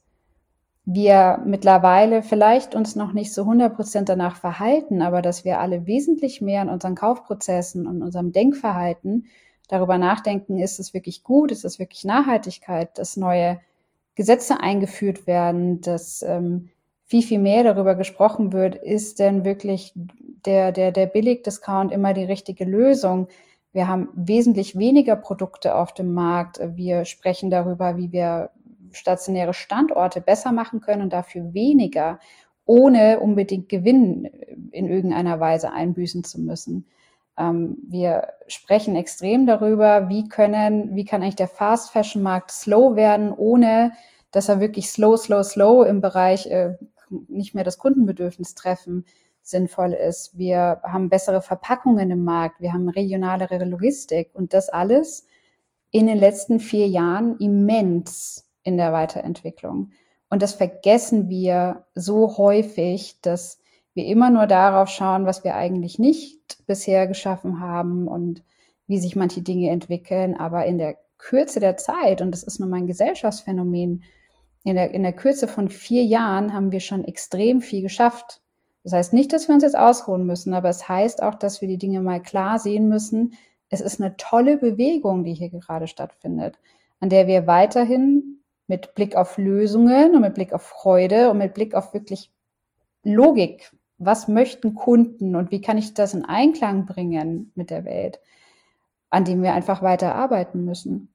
wir mittlerweile vielleicht uns noch nicht so hundert Prozent danach verhalten, aber dass wir alle wesentlich mehr in unseren Kaufprozessen und unserem Denkverhalten darüber nachdenken, ist es wirklich gut, ist es wirklich Nachhaltigkeit, dass neue Gesetze eingeführt werden, dass ähm, viel, viel mehr darüber gesprochen wird, ist denn wirklich der, der, der Billig-Discount immer die richtige Lösung? Wir haben wesentlich weniger Produkte auf dem Markt. Wir sprechen darüber, wie wir stationäre Standorte besser machen können und dafür weniger, ohne unbedingt Gewinn in irgendeiner Weise einbüßen zu müssen. Ähm, wir sprechen extrem darüber, wie können, wie kann eigentlich der Fast-Fashion-Markt slow werden, ohne dass er wirklich slow, slow, slow im Bereich äh, nicht mehr das Kundenbedürfnis treffen sinnvoll ist. Wir haben bessere Verpackungen im Markt. Wir haben regionalere Logistik. Und das alles in den letzten vier Jahren immens in der Weiterentwicklung. Und das vergessen wir so häufig, dass wir immer nur darauf schauen, was wir eigentlich nicht bisher geschaffen haben und wie sich manche Dinge entwickeln. Aber in der Kürze der Zeit, und das ist nun mal ein Gesellschaftsphänomen, in der, in der Kürze von vier Jahren haben wir schon extrem viel geschafft. Das heißt nicht, dass wir uns jetzt ausruhen müssen, aber es heißt auch, dass wir die Dinge mal klar sehen müssen. Es ist eine tolle Bewegung, die hier gerade stattfindet, an der wir weiterhin mit Blick auf Lösungen und mit Blick auf Freude und mit Blick auf wirklich Logik, was möchten Kunden und wie kann ich das in Einklang bringen mit der Welt, an dem wir einfach weiter arbeiten müssen.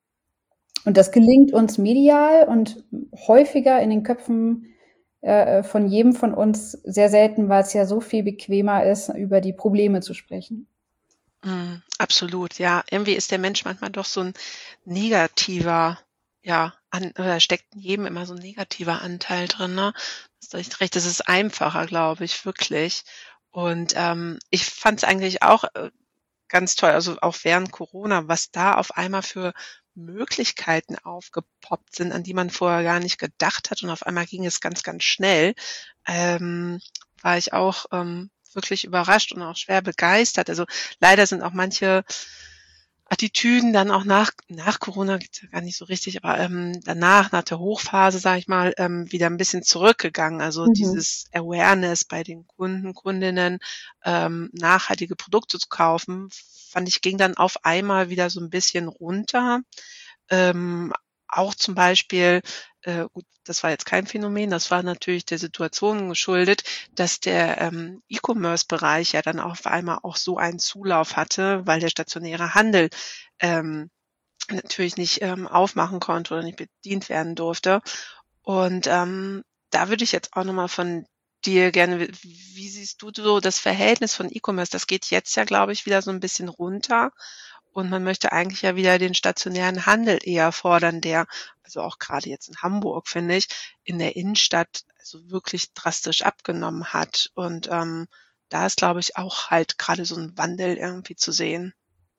Und das gelingt uns medial und häufiger in den Köpfen äh, von jedem von uns sehr selten, weil es ja so viel bequemer ist, über die Probleme zu sprechen. Mm, absolut, ja. Irgendwie ist der Mensch manchmal doch so ein negativer, ja, an, oder steckt in jedem immer so ein negativer Anteil drin, ne? Das ist echt recht, das ist einfacher, glaube ich, wirklich. Und ähm, ich fand es eigentlich auch äh, ganz toll, also auch während Corona, was da auf einmal für Möglichkeiten aufgepoppt sind, an die man vorher gar nicht gedacht hat. Und auf einmal ging es ganz, ganz schnell. Ähm, war ich auch ähm, wirklich überrascht und auch schwer begeistert. Also leider sind auch manche Attitüden dann auch nach nach Corona, geht's ja gar nicht so richtig, aber ähm, danach, nach der Hochphase, sage ich mal, ähm, wieder ein bisschen zurückgegangen. Also Mhm. dieses Awareness bei den Kunden, Kundinnen, ähm, nachhaltige Produkte zu kaufen, fand ich, ging dann auf einmal wieder so ein bisschen runter. Ähm, auch zum Beispiel, äh, gut, das war jetzt kein Phänomen, das war natürlich der Situation geschuldet, dass der ähm, E-Commerce-Bereich ja dann auf einmal auch so einen Zulauf hatte, weil der stationäre Handel ähm, natürlich nicht ähm, aufmachen konnte oder nicht bedient werden durfte. Und ähm, da würde ich jetzt auch nochmal von dir gerne, wi- wie siehst du so das Verhältnis von E-Commerce? Das geht jetzt ja, glaube ich, wieder so ein bisschen runter. Und man möchte eigentlich ja wieder den stationären Handel eher fordern, der, also auch gerade jetzt in Hamburg, finde ich, in der Innenstadt also wirklich drastisch abgenommen hat. Und ähm, da ist, glaube ich, auch halt gerade so ein Wandel irgendwie zu sehen.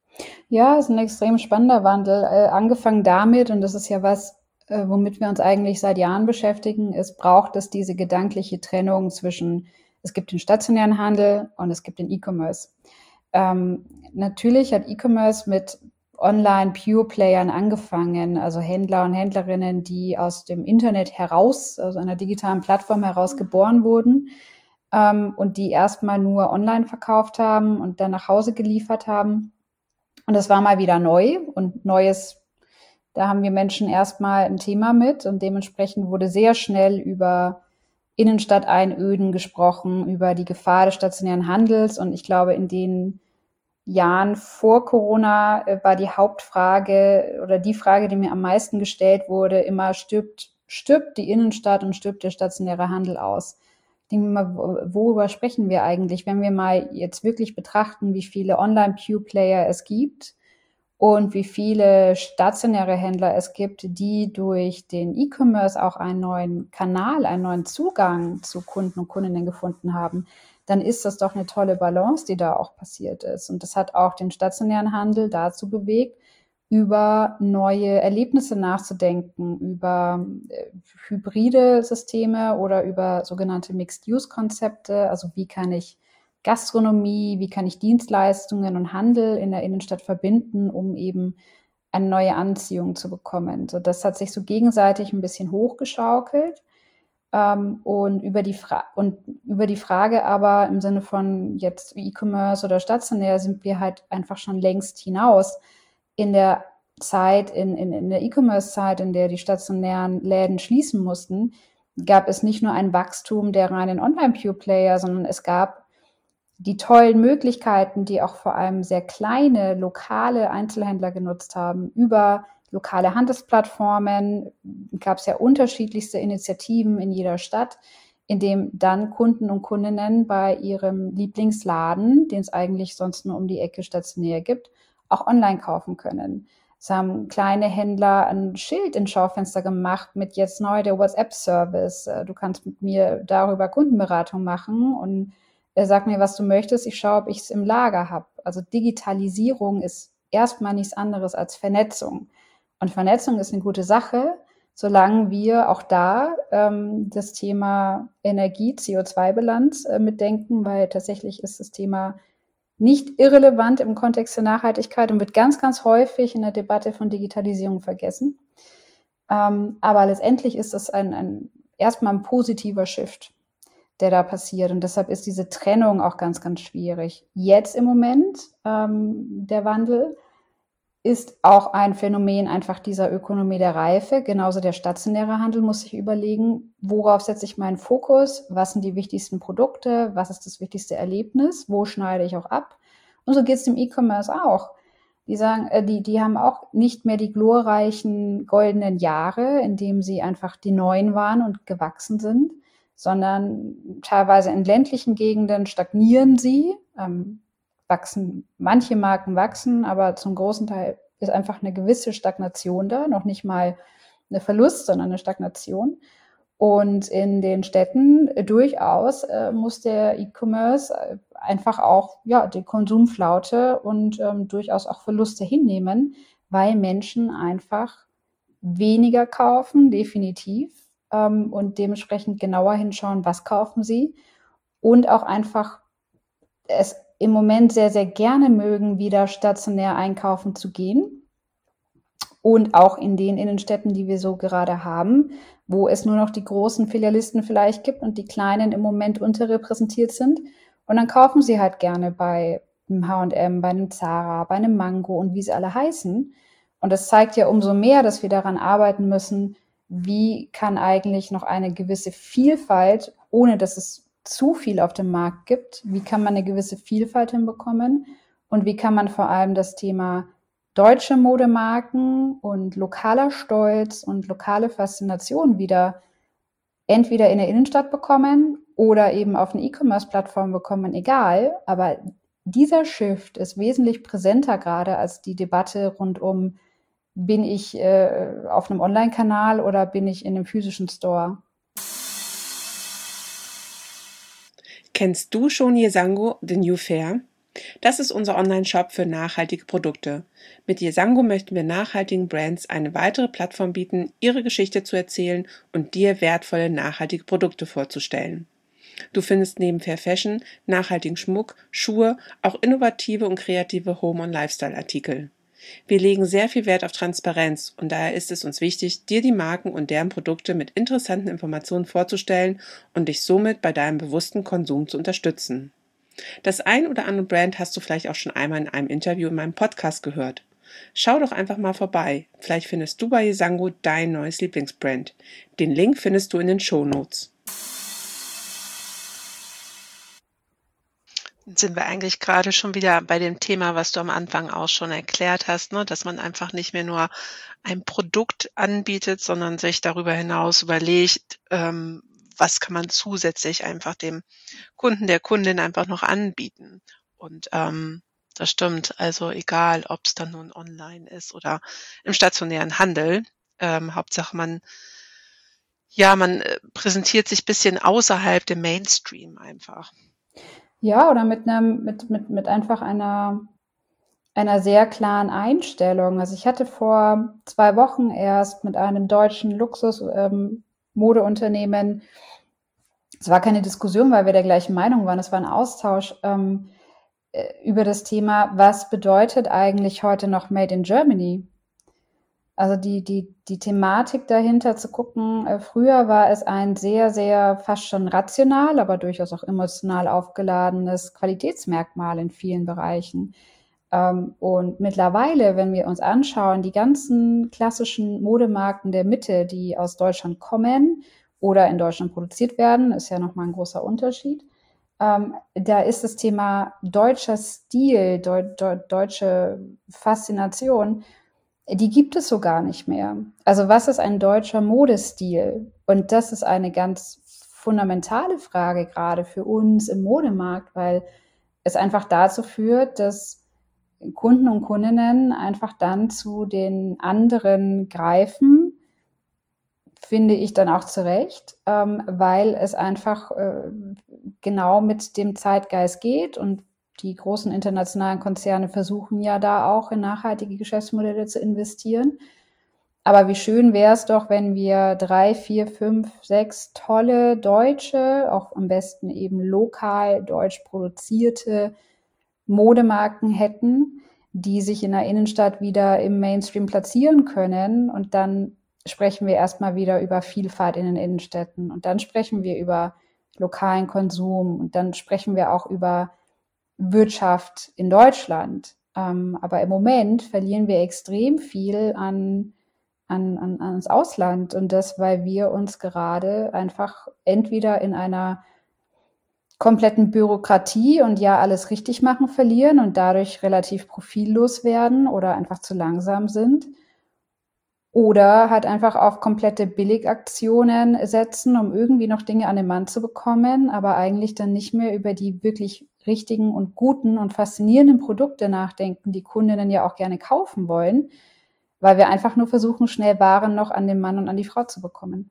Ja, ist ein extrem spannender Wandel. Äh, angefangen damit, und das ist ja was, äh, womit wir uns eigentlich seit Jahren beschäftigen, es braucht es diese gedankliche Trennung zwischen, es gibt den stationären Handel und es gibt den E-Commerce. Ähm, natürlich hat E-Commerce mit Online-Pure-Playern angefangen, also Händler und Händlerinnen, die aus dem Internet heraus, aus einer digitalen Plattform heraus geboren wurden ähm, und die erstmal nur online verkauft haben und dann nach Hause geliefert haben. Und das war mal wieder neu und Neues, da haben wir Menschen erstmal ein Thema mit und dementsprechend wurde sehr schnell über Innenstadteinöden gesprochen, über die Gefahr des stationären Handels. Und ich glaube, in den Jahren vor Corona äh, war die Hauptfrage oder die Frage, die mir am meisten gestellt wurde, immer stirbt, stirbt die Innenstadt und stirbt der stationäre Handel aus. Ich denke mal, worüber sprechen wir eigentlich, wenn wir mal jetzt wirklich betrachten, wie viele Online-Pure-Player es gibt und wie viele stationäre Händler es gibt, die durch den E-Commerce auch einen neuen Kanal, einen neuen Zugang zu Kunden und Kundinnen gefunden haben, dann ist das doch eine tolle Balance, die da auch passiert ist. Und das hat auch den stationären Handel dazu bewegt, über neue Erlebnisse nachzudenken, über äh, hybride Systeme oder über sogenannte Mixed-Use-Konzepte. Also wie kann ich Gastronomie, wie kann ich Dienstleistungen und Handel in der Innenstadt verbinden, um eben eine neue Anziehung zu bekommen. So, das hat sich so gegenseitig ein bisschen hochgeschaukelt. Ähm, und über die Fra- und über die Frage aber im Sinne von jetzt E-Commerce oder stationär sind wir halt einfach schon längst hinaus. In der Zeit, in, in, in der E-Commerce-Zeit, in der die stationären Läden schließen mussten, gab es nicht nur ein Wachstum der reinen Online-Pure-Player, sondern es gab die tollen Möglichkeiten, die auch vor allem sehr kleine, lokale Einzelhändler genutzt haben, über lokale Handelsplattformen, gab es ja unterschiedlichste Initiativen in jeder Stadt, in dem dann Kunden und Kundinnen bei ihrem Lieblingsladen, den es eigentlich sonst nur um die Ecke stationär gibt, auch online kaufen können. Es haben kleine Händler ein Schild ins Schaufenster gemacht mit jetzt neu der WhatsApp-Service. Du kannst mit mir darüber Kundenberatung machen und äh, sag mir, was du möchtest, ich schaue, ob ich es im Lager habe. Also Digitalisierung ist erstmal nichts anderes als Vernetzung. Und Vernetzung ist eine gute Sache, solange wir auch da ähm, das Thema Energie, C O zwei Bilanz äh, mitdenken, weil tatsächlich ist das Thema nicht irrelevant im Kontext der Nachhaltigkeit und wird ganz, ganz häufig in der Debatte von Digitalisierung vergessen. Ähm, aber letztendlich ist das ein, ein erstmal ein positiver Shift, der da passiert. Und deshalb ist diese Trennung auch ganz, ganz schwierig. Jetzt im Moment, ähm, der Wandel, ist auch ein Phänomen einfach dieser Ökonomie der Reife. Genauso der stationäre Handel muss sich überlegen, worauf setze ich meinen Fokus, was sind die wichtigsten Produkte, was ist das wichtigste Erlebnis, wo schneide ich auch ab. Und so geht es dem E-Commerce auch. Die sagen, äh, die, die haben auch nicht mehr die glorreichen goldenen Jahre, in denen sie einfach die Neuen waren und gewachsen sind, sondern teilweise in ländlichen Gegenden stagnieren sie, ähm, wachsen, manche Marken wachsen, aber zum großen Teil ist einfach eine gewisse Stagnation da, noch nicht mal eine Verlust, sondern eine Stagnation. Und in den Städten äh, durchaus äh, muss der E-Commerce äh, einfach auch ja die Konsumflaute und ähm, durchaus auch Verluste hinnehmen, weil Menschen einfach weniger kaufen, definitiv, ähm, und dementsprechend genauer hinschauen, was kaufen sie und auch einfach es im Moment sehr, sehr gerne mögen, wieder stationär einkaufen zu gehen. Und auch in den Innenstädten, die wir so gerade haben, wo es nur noch die großen Filialisten vielleicht gibt und die kleinen im Moment unterrepräsentiert sind. Und dann kaufen sie halt gerne bei einem H und M, bei einem Zara, bei einem Mango und wie sie alle heißen. Und das zeigt ja umso mehr, dass wir daran arbeiten müssen, wie kann eigentlich noch eine gewisse Vielfalt, ohne dass es zu viel auf dem Markt gibt, wie kann man eine gewisse Vielfalt hinbekommen und wie kann man vor allem das Thema deutsche Modemarken und lokaler Stolz und lokale Faszination wieder entweder in der Innenstadt bekommen oder eben auf eine E-Commerce-Plattform bekommen, egal. Aber dieser Shift ist wesentlich präsenter gerade als die Debatte rund um, bin ich äh, auf einem Online-Kanal oder bin ich in einem physischen Store? Kennst du schon Yesango, The New Fair? Das ist unser Online-Shop für nachhaltige Produkte. Mit Yesango möchten wir nachhaltigen Brands eine weitere Plattform bieten, ihre Geschichte zu erzählen und dir wertvolle nachhaltige Produkte vorzustellen. Du findest neben Fair Fashion, nachhaltigen Schmuck, Schuhe, auch innovative und kreative Home- und Lifestyle-Artikel. Wir legen sehr viel Wert auf Transparenz und daher ist es uns wichtig, dir die Marken und deren Produkte mit interessanten Informationen vorzustellen und dich somit bei deinem bewussten Konsum zu unterstützen. Das ein oder andere Brand hast du vielleicht auch schon einmal in einem Interview in meinem Podcast gehört. Schau doch einfach mal vorbei. Vielleicht findest du bei Yesango dein neues Lieblingsbrand. Den Link findest du in den Shownotes. Sind wir eigentlich gerade schon wieder bei dem Thema, was du am Anfang auch schon erklärt hast, ne? Dass man einfach nicht mehr nur ein Produkt anbietet, sondern sich darüber hinaus überlegt, ähm, was kann man zusätzlich einfach dem Kunden, der Kundin einfach noch anbieten. Und ähm, das stimmt, also egal, ob es dann nun online ist oder im stationären Handel, ähm, Hauptsache man, ja, man äh, präsentiert sich ein bisschen außerhalb dem Mainstream einfach. Ja, oder mit einem, mit, mit, mit einfach einer, einer sehr klaren Einstellung. Also ich hatte vor zwei Wochen erst mit einem deutschen Luxus-Modeunternehmen, es war keine Diskussion, weil wir der gleichen Meinung waren, es war ein Austausch ähm, über das Thema, was bedeutet eigentlich heute noch Made in Germany? Also die, die, die Thematik dahinter zu gucken, äh, früher war es ein sehr, sehr fast schon rational, aber durchaus auch emotional aufgeladenes Qualitätsmerkmal in vielen Bereichen. Ähm, und mittlerweile, wenn wir uns anschauen, die ganzen klassischen Modemarken der Mitte, die aus Deutschland kommen oder in Deutschland produziert werden, ist ja nochmal ein großer Unterschied. Ähm, da ist das Thema deutscher Stil, deu, deu, deutsche Faszination, die gibt es so gar nicht mehr. Also was ist ein deutscher Modestil? Und das ist eine ganz fundamentale Frage gerade für uns im Modemarkt, weil es einfach dazu führt, dass Kunden und Kundinnen einfach dann zu den anderen greifen, finde ich dann auch zu Recht, ähm, weil es einfach äh, genau mit dem Zeitgeist geht und die großen internationalen Konzerne versuchen ja da auch in nachhaltige Geschäftsmodelle zu investieren. Aber wie schön wäre es doch, wenn wir drei, vier, fünf, sechs tolle deutsche, auch am besten eben lokal deutsch produzierte Modemarken hätten, die sich in der Innenstadt wieder im Mainstream platzieren können. Und dann sprechen wir erstmal wieder über Vielfalt in den Innenstädten. Und dann sprechen wir über lokalen Konsum. Und dann sprechen wir auch über Wirtschaft in Deutschland. Ähm, aber im Moment verlieren wir extrem viel an An, an, ans Ausland und das, weil wir uns gerade einfach entweder in einer kompletten Bürokratie und ja alles richtig machen verlieren und dadurch relativ profillos werden oder einfach zu langsam sind oder halt einfach auf komplette Billigaktionen setzen, um irgendwie noch Dinge an den Mann zu bekommen, aber eigentlich dann nicht mehr über die wirklich richtigen und guten und faszinierenden Produkte nachdenken, die Kundinnen ja auch gerne kaufen wollen, weil wir einfach nur versuchen, schnell Waren noch an den Mann und an die Frau zu bekommen.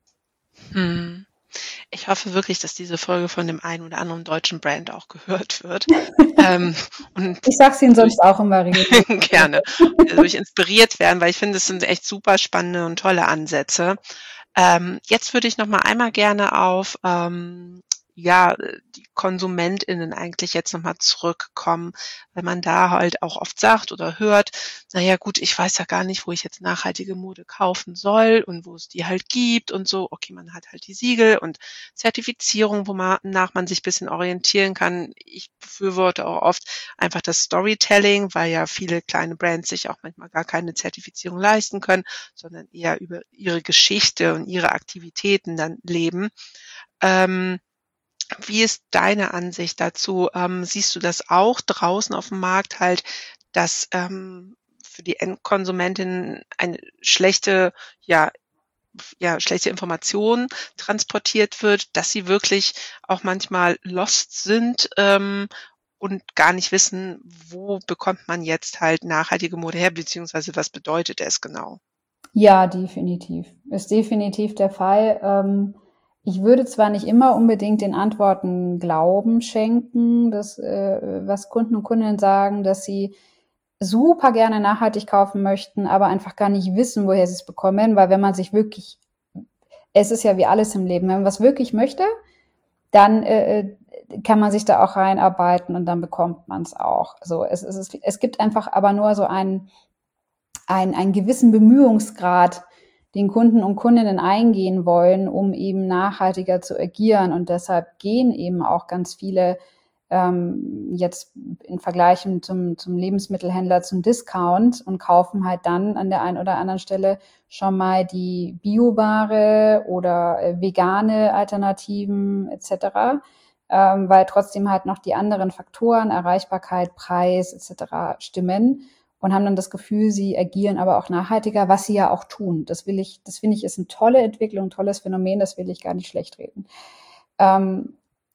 Hm. Ich hoffe wirklich, dass diese Folge von dem einen oder anderen deutschen Brand auch gehört wird. ähm, und ich sag's Ihnen sonst auch immer regelmäßig. Gerne. Dadurch inspiriert werden, weil ich finde, es sind echt super spannende und tolle Ansätze. Ähm, jetzt würde ich noch mal einmal gerne auf ähm, ja, die KonsumentInnen eigentlich jetzt nochmal zurückkommen, weil man da halt auch oft sagt oder hört, naja gut, ich weiß ja gar nicht, wo ich jetzt nachhaltige Mode kaufen soll und wo es die halt gibt und so. Okay, man hat halt die Siegel und Zertifizierung, wo man nach man sich ein bisschen orientieren kann. Ich befürworte auch oft einfach das Storytelling, weil ja viele kleine Brands sich auch manchmal gar keine Zertifizierung leisten können, sondern eher über ihre Geschichte und ihre Aktivitäten dann leben. Ähm, Wie ist deine Ansicht dazu? Ähm, siehst du das auch draußen auf dem Markt halt, dass ähm, für die Endkonsumentin eine schlechte, ja, ja, schlechte Information transportiert wird, dass sie wirklich auch manchmal lost sind ähm, und gar nicht wissen, wo bekommt man jetzt halt nachhaltige Mode her, beziehungsweise was bedeutet es genau? Ja, definitiv. Ist definitiv der Fall. Ähm, ich würde zwar nicht immer unbedingt den Antworten Glauben schenken, dass, äh, was Kunden und Kundinnen sagen, dass sie super gerne nachhaltig kaufen möchten, aber einfach gar nicht wissen, woher sie es bekommen, weil wenn man sich wirklich, es ist ja wie alles im Leben, wenn man was wirklich möchte, dann äh, kann man sich da auch reinarbeiten und dann bekommt man es auch. So, es, es, es gibt einfach aber nur so einen, einen, einen gewissen Bemühungsgrad, den Kunden und Kundinnen eingehen wollen, um eben nachhaltiger zu agieren. Und deshalb gehen eben auch ganz viele ähm, jetzt in Vergleich zum, zum Lebensmittelhändler zum Discount und kaufen halt dann an der einen oder anderen Stelle schon mal die Bioware oder äh, vegane Alternativen et cetera, ähm, weil trotzdem halt noch die anderen Faktoren, Erreichbarkeit, Preis et cetera stimmen. Und haben dann das Gefühl, sie agieren aber auch nachhaltiger, was sie ja auch tun. Das will ich, das finde ich, ist eine tolle Entwicklung, ein tolles Phänomen, das will ich gar nicht schlecht reden. Ähm,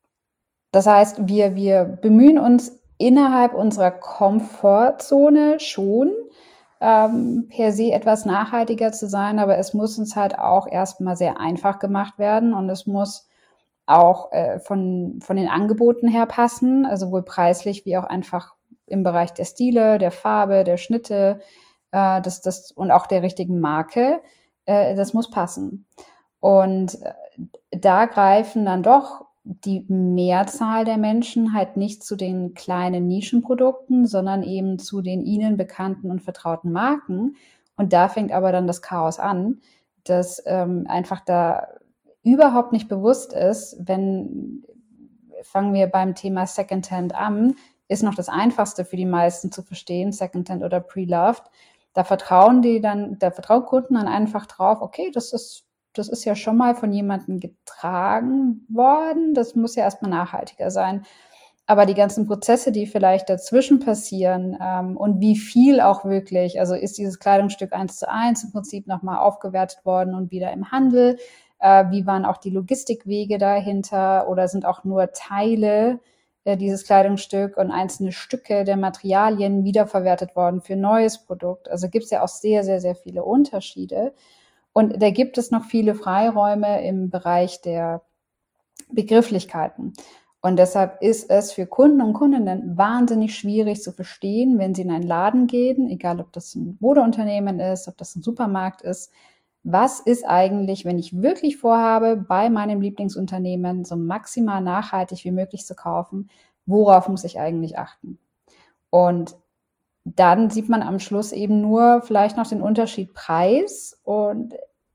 das heißt, wir, wir bemühen uns innerhalb unserer Komfortzone schon, ähm, per se etwas nachhaltiger zu sein, aber es muss uns halt auch erstmal sehr einfach gemacht werden und es muss auch äh, von, von den Angeboten her passen, also sowohl preislich wie auch einfach im Bereich der Stile, der Farbe, der Schnitte, äh, das, das, und auch der richtigen Marke. Äh, das muss passen. Und äh, da greifen dann doch die Mehrzahl der Menschen halt nicht zu den kleinen Nischenprodukten, sondern eben zu den ihnen bekannten und vertrauten Marken. Und da fängt aber dann das Chaos an, dass ähm, einfach da überhaupt nicht bewusst ist, wenn, fangen wir beim Thema Secondhand an, ist noch das Einfachste für die meisten zu verstehen, Secondhand oder Pre-Loved. Da vertrauen die dann, da vertrauen Kunden dann einfach drauf, okay, das ist, das ist ja schon mal von jemandem getragen worden, das muss ja erstmal nachhaltiger sein. Aber die ganzen Prozesse, die vielleicht dazwischen passieren ähm, und wie viel auch wirklich, also ist dieses Kleidungsstück eins zu eins im Prinzip nochmal aufgewertet worden und wieder im Handel, äh, wie waren auch die Logistikwege dahinter oder sind auch nur Teile dieses Kleidungsstück und einzelne Stücke der Materialien wiederverwertet worden für ein neues Produkt. Also gibt es ja auch sehr, sehr, sehr viele Unterschiede. Und da gibt es noch viele Freiräume im Bereich der Begrifflichkeiten. Und deshalb ist es für Kunden und Kundinnen wahnsinnig schwierig zu verstehen, wenn sie in einen Laden gehen, egal ob das ein Modeunternehmen ist, ob das ein Supermarkt ist. Was ist eigentlich, wenn ich wirklich vorhabe, bei meinem Lieblingsunternehmen so maximal nachhaltig wie möglich zu kaufen, worauf muss ich eigentlich achten? Und dann sieht man am Schluss eben nur vielleicht noch den Unterschied Preis und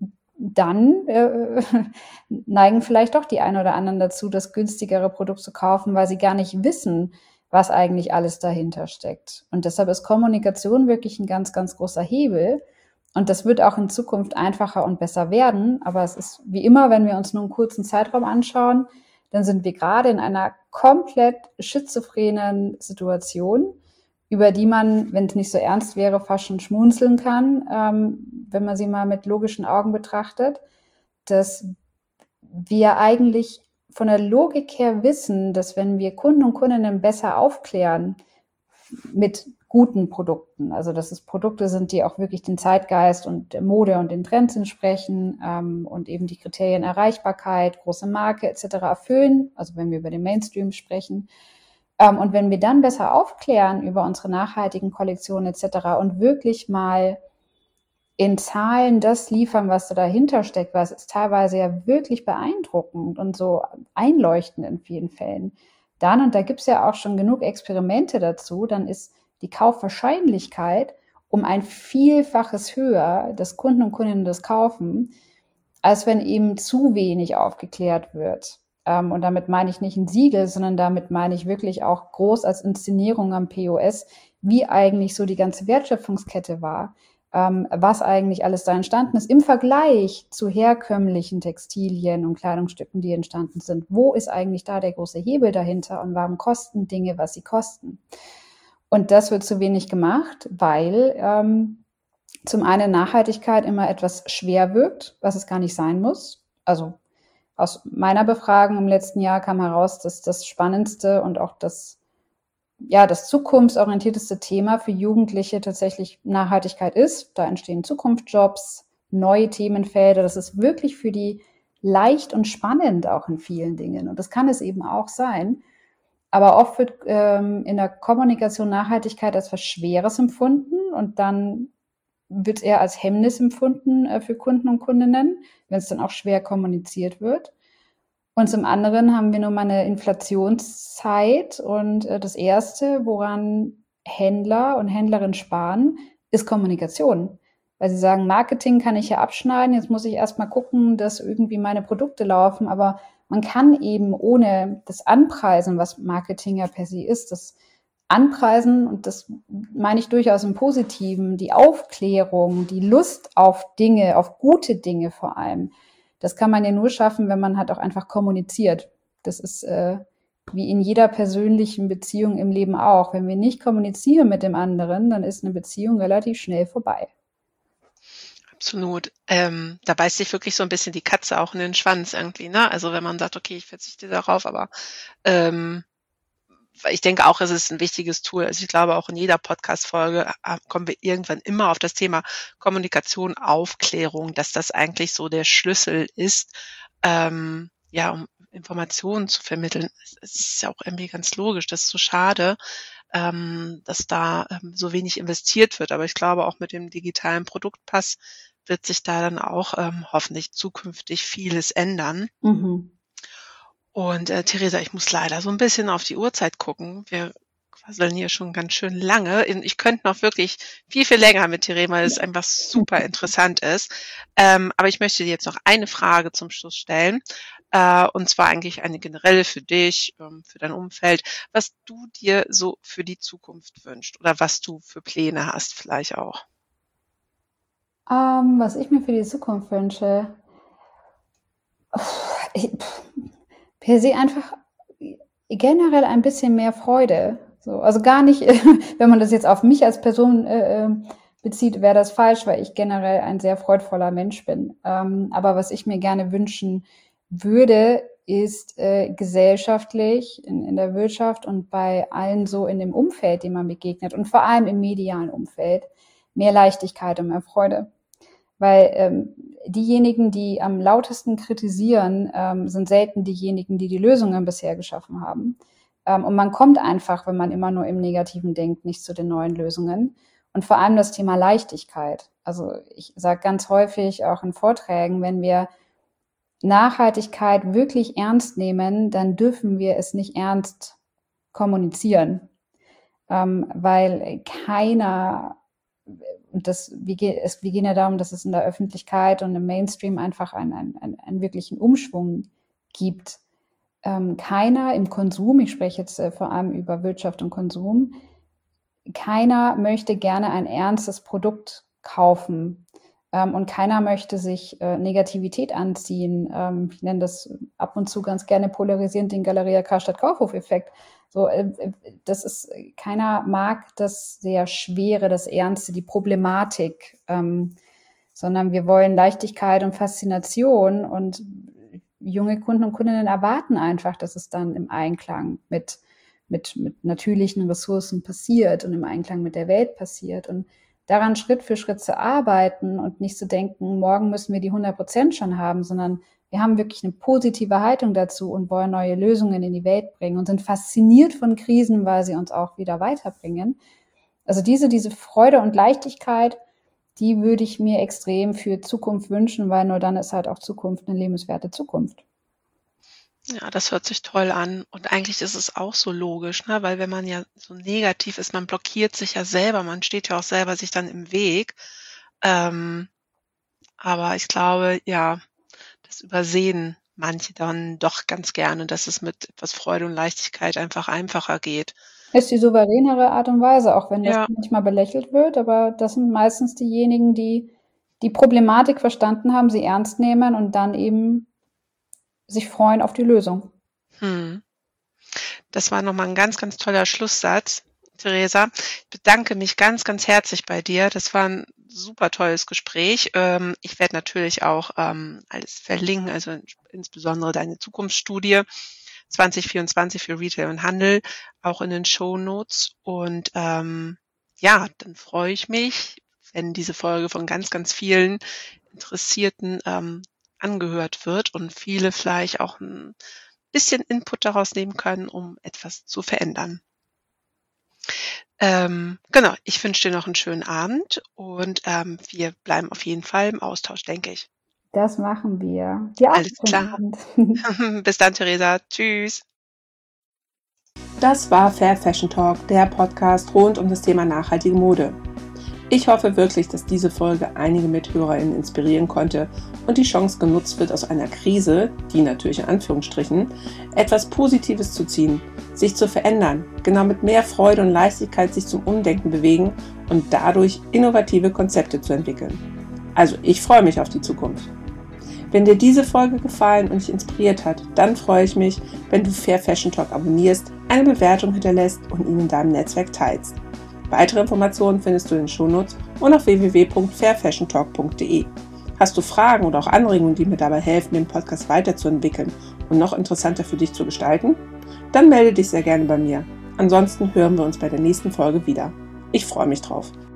dann äh, neigen vielleicht doch die einen oder anderen dazu, das günstigere Produkt zu kaufen, weil sie gar nicht wissen, was eigentlich alles dahinter steckt. Und deshalb ist Kommunikation wirklich ein ganz, ganz großer Hebel. Und das wird auch in Zukunft einfacher und besser werden. Aber es ist wie immer, wenn wir uns nur einen kurzen Zeitraum anschauen, dann sind wir gerade in einer komplett schizophrenen Situation, über die man, wenn es nicht so ernst wäre, fast schon schmunzeln kann, ähm, wenn man sie mal mit logischen Augen betrachtet, dass wir eigentlich von der Logik her wissen, dass wenn wir Kunden und Kundinnen besser aufklären mit guten Produkten, also dass es Produkte sind, die auch wirklich den Zeitgeist und der Mode und den Trends entsprechen ähm, und eben die Kriterien Erreichbarkeit, große Marke et cetera erfüllen, also wenn wir über den Mainstream sprechen. Ähm, und wenn wir dann besser aufklären über unsere nachhaltigen Kollektionen et cetera und wirklich mal in Zahlen das liefern, was da dahinter steckt, was ist teilweise ja wirklich beeindruckend und so einleuchtend in vielen Fällen, dann, und da gibt es ja auch schon genug Experimente dazu, dann ist die Kaufwahrscheinlichkeit um ein Vielfaches höher, dass Kunden und Kundinnen das kaufen, als wenn eben zu wenig aufgeklärt wird. Und damit meine ich nicht ein Siegel, sondern damit meine ich wirklich auch groß als Inszenierung am P O S, wie eigentlich so die ganze Wertschöpfungskette war, was eigentlich alles da entstanden ist im Vergleich zu herkömmlichen Textilien und Kleidungsstücken, die entstanden sind. Wo ist eigentlich da der große Hebel dahinter und warum kosten Dinge, was sie kosten? Und das wird zu wenig gemacht, weil ähm, zum einen Nachhaltigkeit immer etwas schwer wirkt, was es gar nicht sein muss. Also aus meiner Befragung im letzten Jahr kam heraus, dass das spannendste und auch das, ja, das zukunftsorientierteste Thema für Jugendliche tatsächlich Nachhaltigkeit ist. Da entstehen Zukunftsjobs, neue Themenfelder. Das ist wirklich für die leicht und spannend auch in vielen Dingen. Und das kann es eben auch sein. Aber oft wird ähm, in der Kommunikation Nachhaltigkeit als was Schweres empfunden und dann wird es eher als Hemmnis empfunden äh, für Kunden und Kundinnen, wenn es dann auch schwer kommuniziert wird. Und zum anderen haben wir nun mal eine Inflationszeit und äh, das Erste, woran Händler und Händlerinnen sparen, ist Kommunikation. Weil sie sagen, Marketing kann ich ja abschneiden, jetzt muss ich erstmal gucken, dass irgendwie meine Produkte laufen, aber man kann eben ohne das Anpreisen, was Marketing ja per se ist, das Anpreisen, und das meine ich durchaus im Positiven, die Aufklärung, die Lust auf Dinge, auf gute Dinge vor allem, das kann man ja nur schaffen, wenn man halt auch einfach kommuniziert. Das ist äh, wie in jeder persönlichen Beziehung im Leben auch. Wenn wir nicht kommunizieren mit dem anderen, dann ist eine Beziehung relativ schnell vorbei. Absolut. Ähm, da beißt sich wirklich so ein bisschen die Katze auch in den Schwanz irgendwie, ne? Also wenn man sagt, okay, ich verzichte darauf, aber ähm, ich denke auch, es ist ein wichtiges Tool. Also ich glaube, auch in jeder Podcast-Folge kommen wir irgendwann immer auf das Thema Kommunikation, Aufklärung, dass das eigentlich so der Schlüssel ist, ähm, ja, um Informationen zu vermitteln. Es ist ja auch irgendwie ganz logisch, das ist so schade, ähm, dass da ähm, so wenig investiert wird. Aber ich glaube, auch mit dem digitalen Produktpass wird sich da dann auch ähm, hoffentlich zukünftig vieles ändern. Mhm. Und äh, Theresa, ich muss leider so ein bisschen auf die Uhrzeit gucken. Wir quasseln hier schon ganz schön lange. Ich könnte noch wirklich viel, viel länger mit Theresa, weil es einfach super interessant ist. Ähm, aber ich möchte dir jetzt noch eine Frage zum Schluss stellen. Äh, und zwar eigentlich eine generelle für dich, ähm, für dein Umfeld, was du dir so für die Zukunft wünschst oder was du für Pläne hast vielleicht auch. Ähm, was ich mir für die Zukunft wünsche, ich, per se einfach generell ein bisschen mehr Freude. So, also gar nicht, wenn man das jetzt auf mich als Person äh, bezieht, wäre das falsch, weil ich generell ein sehr freudvoller Mensch bin. Ähm, aber was ich mir gerne wünschen würde, ist äh, gesellschaftlich in, in der Wirtschaft und bei allen so in dem Umfeld, dem man begegnet und vor allem im medialen Umfeld, mehr Leichtigkeit und mehr Freude. Weil ähm, diejenigen, die am lautesten kritisieren, ähm, sind selten diejenigen, die die Lösungen bisher geschaffen haben. Ähm, und man kommt einfach, wenn man immer nur im Negativen denkt, nicht zu den neuen Lösungen. Und vor allem das Thema Leichtigkeit. Also ich sage ganz häufig auch in Vorträgen, wenn wir Nachhaltigkeit wirklich ernst nehmen, dann dürfen wir es nicht ernst kommunizieren, ähm, weil keiner, und das, wir, ge- es, wir gehen ja darum, dass es in der Öffentlichkeit und im Mainstream einfach einen, einen, einen, einen wirklichen Umschwung gibt. Ähm, keiner im Konsum, ich spreche jetzt äh, vor allem über Wirtschaft und Konsum, keiner möchte gerne ein ernstes Produkt kaufen. Ähm, und keiner möchte sich äh, Negativität anziehen. Ähm, ich nenne das ab und zu ganz gerne polarisierend den Galeria Karstadt Kaufhof-Effekt. So, äh, das ist, keiner mag das sehr Schwere, das Ernste, die Problematik, ähm, sondern wir wollen Leichtigkeit und Faszination, und junge Kunden und Kundinnen erwarten einfach, dass es dann im Einklang mit, mit, mit natürlichen Ressourcen passiert und im Einklang mit der Welt passiert. Und daran Schritt für Schritt zu arbeiten und nicht zu denken, morgen müssen wir die hundert Prozent schon haben, sondern wir haben wirklich eine positive Haltung dazu und wollen neue Lösungen in die Welt bringen und sind fasziniert von Krisen, weil sie uns auch wieder weiterbringen. Also diese, diese Freude und Leichtigkeit, die würde ich mir extrem für Zukunft wünschen, weil nur dann ist halt auch Zukunft eine lebenswerte Zukunft. Ja, das hört sich toll an. Und eigentlich ist es auch so logisch, ne? Weil wenn man ja so negativ ist, man blockiert sich ja selber, man steht ja auch selber sich dann im Weg. Ähm, aber ich glaube, ja, das übersehen manche dann doch ganz gerne, dass es mit etwas Freude und Leichtigkeit einfach einfacher geht. Ist die souveränere Art und Weise, auch wenn das Ja, manchmal belächelt wird, aber das sind meistens diejenigen, die die Problematik verstanden haben, sie ernst nehmen und dann eben sich freuen auf die Lösung. hm. Das war nochmal ein ganz, ganz toller Schlusssatz, Theresa. Ich bedanke mich ganz, ganz herzlich bei dir. Das war ein super tolles Gespräch. Ähm, ich werde natürlich auch ähm, alles verlinken, also in- insbesondere deine Zukunftsstudie zwanzig vierundzwanzig für Retail und Handel, auch in den Shownotes. Und ähm, ja, dann freue ich mich, wenn diese Folge von ganz, ganz vielen Interessierten ähm, angehört wird und viele vielleicht auch ein bisschen Input daraus nehmen können, um etwas zu verändern. Ähm, genau, ich wünsche dir noch einen schönen Abend und ähm, wir bleiben auf jeden Fall im Austausch, denke ich. Das machen wir. Dir auch Alles einen klar. Abend. Bis dann, Theresa. Tschüss. Das war Fair Fashion Talk, der Podcast rund um das Thema nachhaltige Mode. Ich hoffe wirklich, dass diese Folge einige MithörerInnen inspirieren konnte und die Chance genutzt wird, aus einer Krise, die natürlich in Anführungsstrichen, etwas Positives zu ziehen, sich zu verändern, genau mit mehr Freude und Leichtigkeit sich zum Umdenken bewegen und dadurch innovative Konzepte zu entwickeln. Also ich freue mich auf die Zukunft. Wenn dir diese Folge gefallen und dich inspiriert hat, dann freue ich mich, wenn du Fair Fashion Talk abonnierst, eine Bewertung hinterlässt und ihn in deinem Netzwerk teilst. Weitere Informationen findest du in den Shownotes und auf w w w punkt fair fashion talk punkt d e. Hast du Fragen oder auch Anregungen, die mir dabei helfen, den Podcast weiterzuentwickeln und noch interessanter für dich zu gestalten? Dann melde dich sehr gerne bei mir. Ansonsten hören wir uns bei der nächsten Folge wieder. Ich freue mich drauf.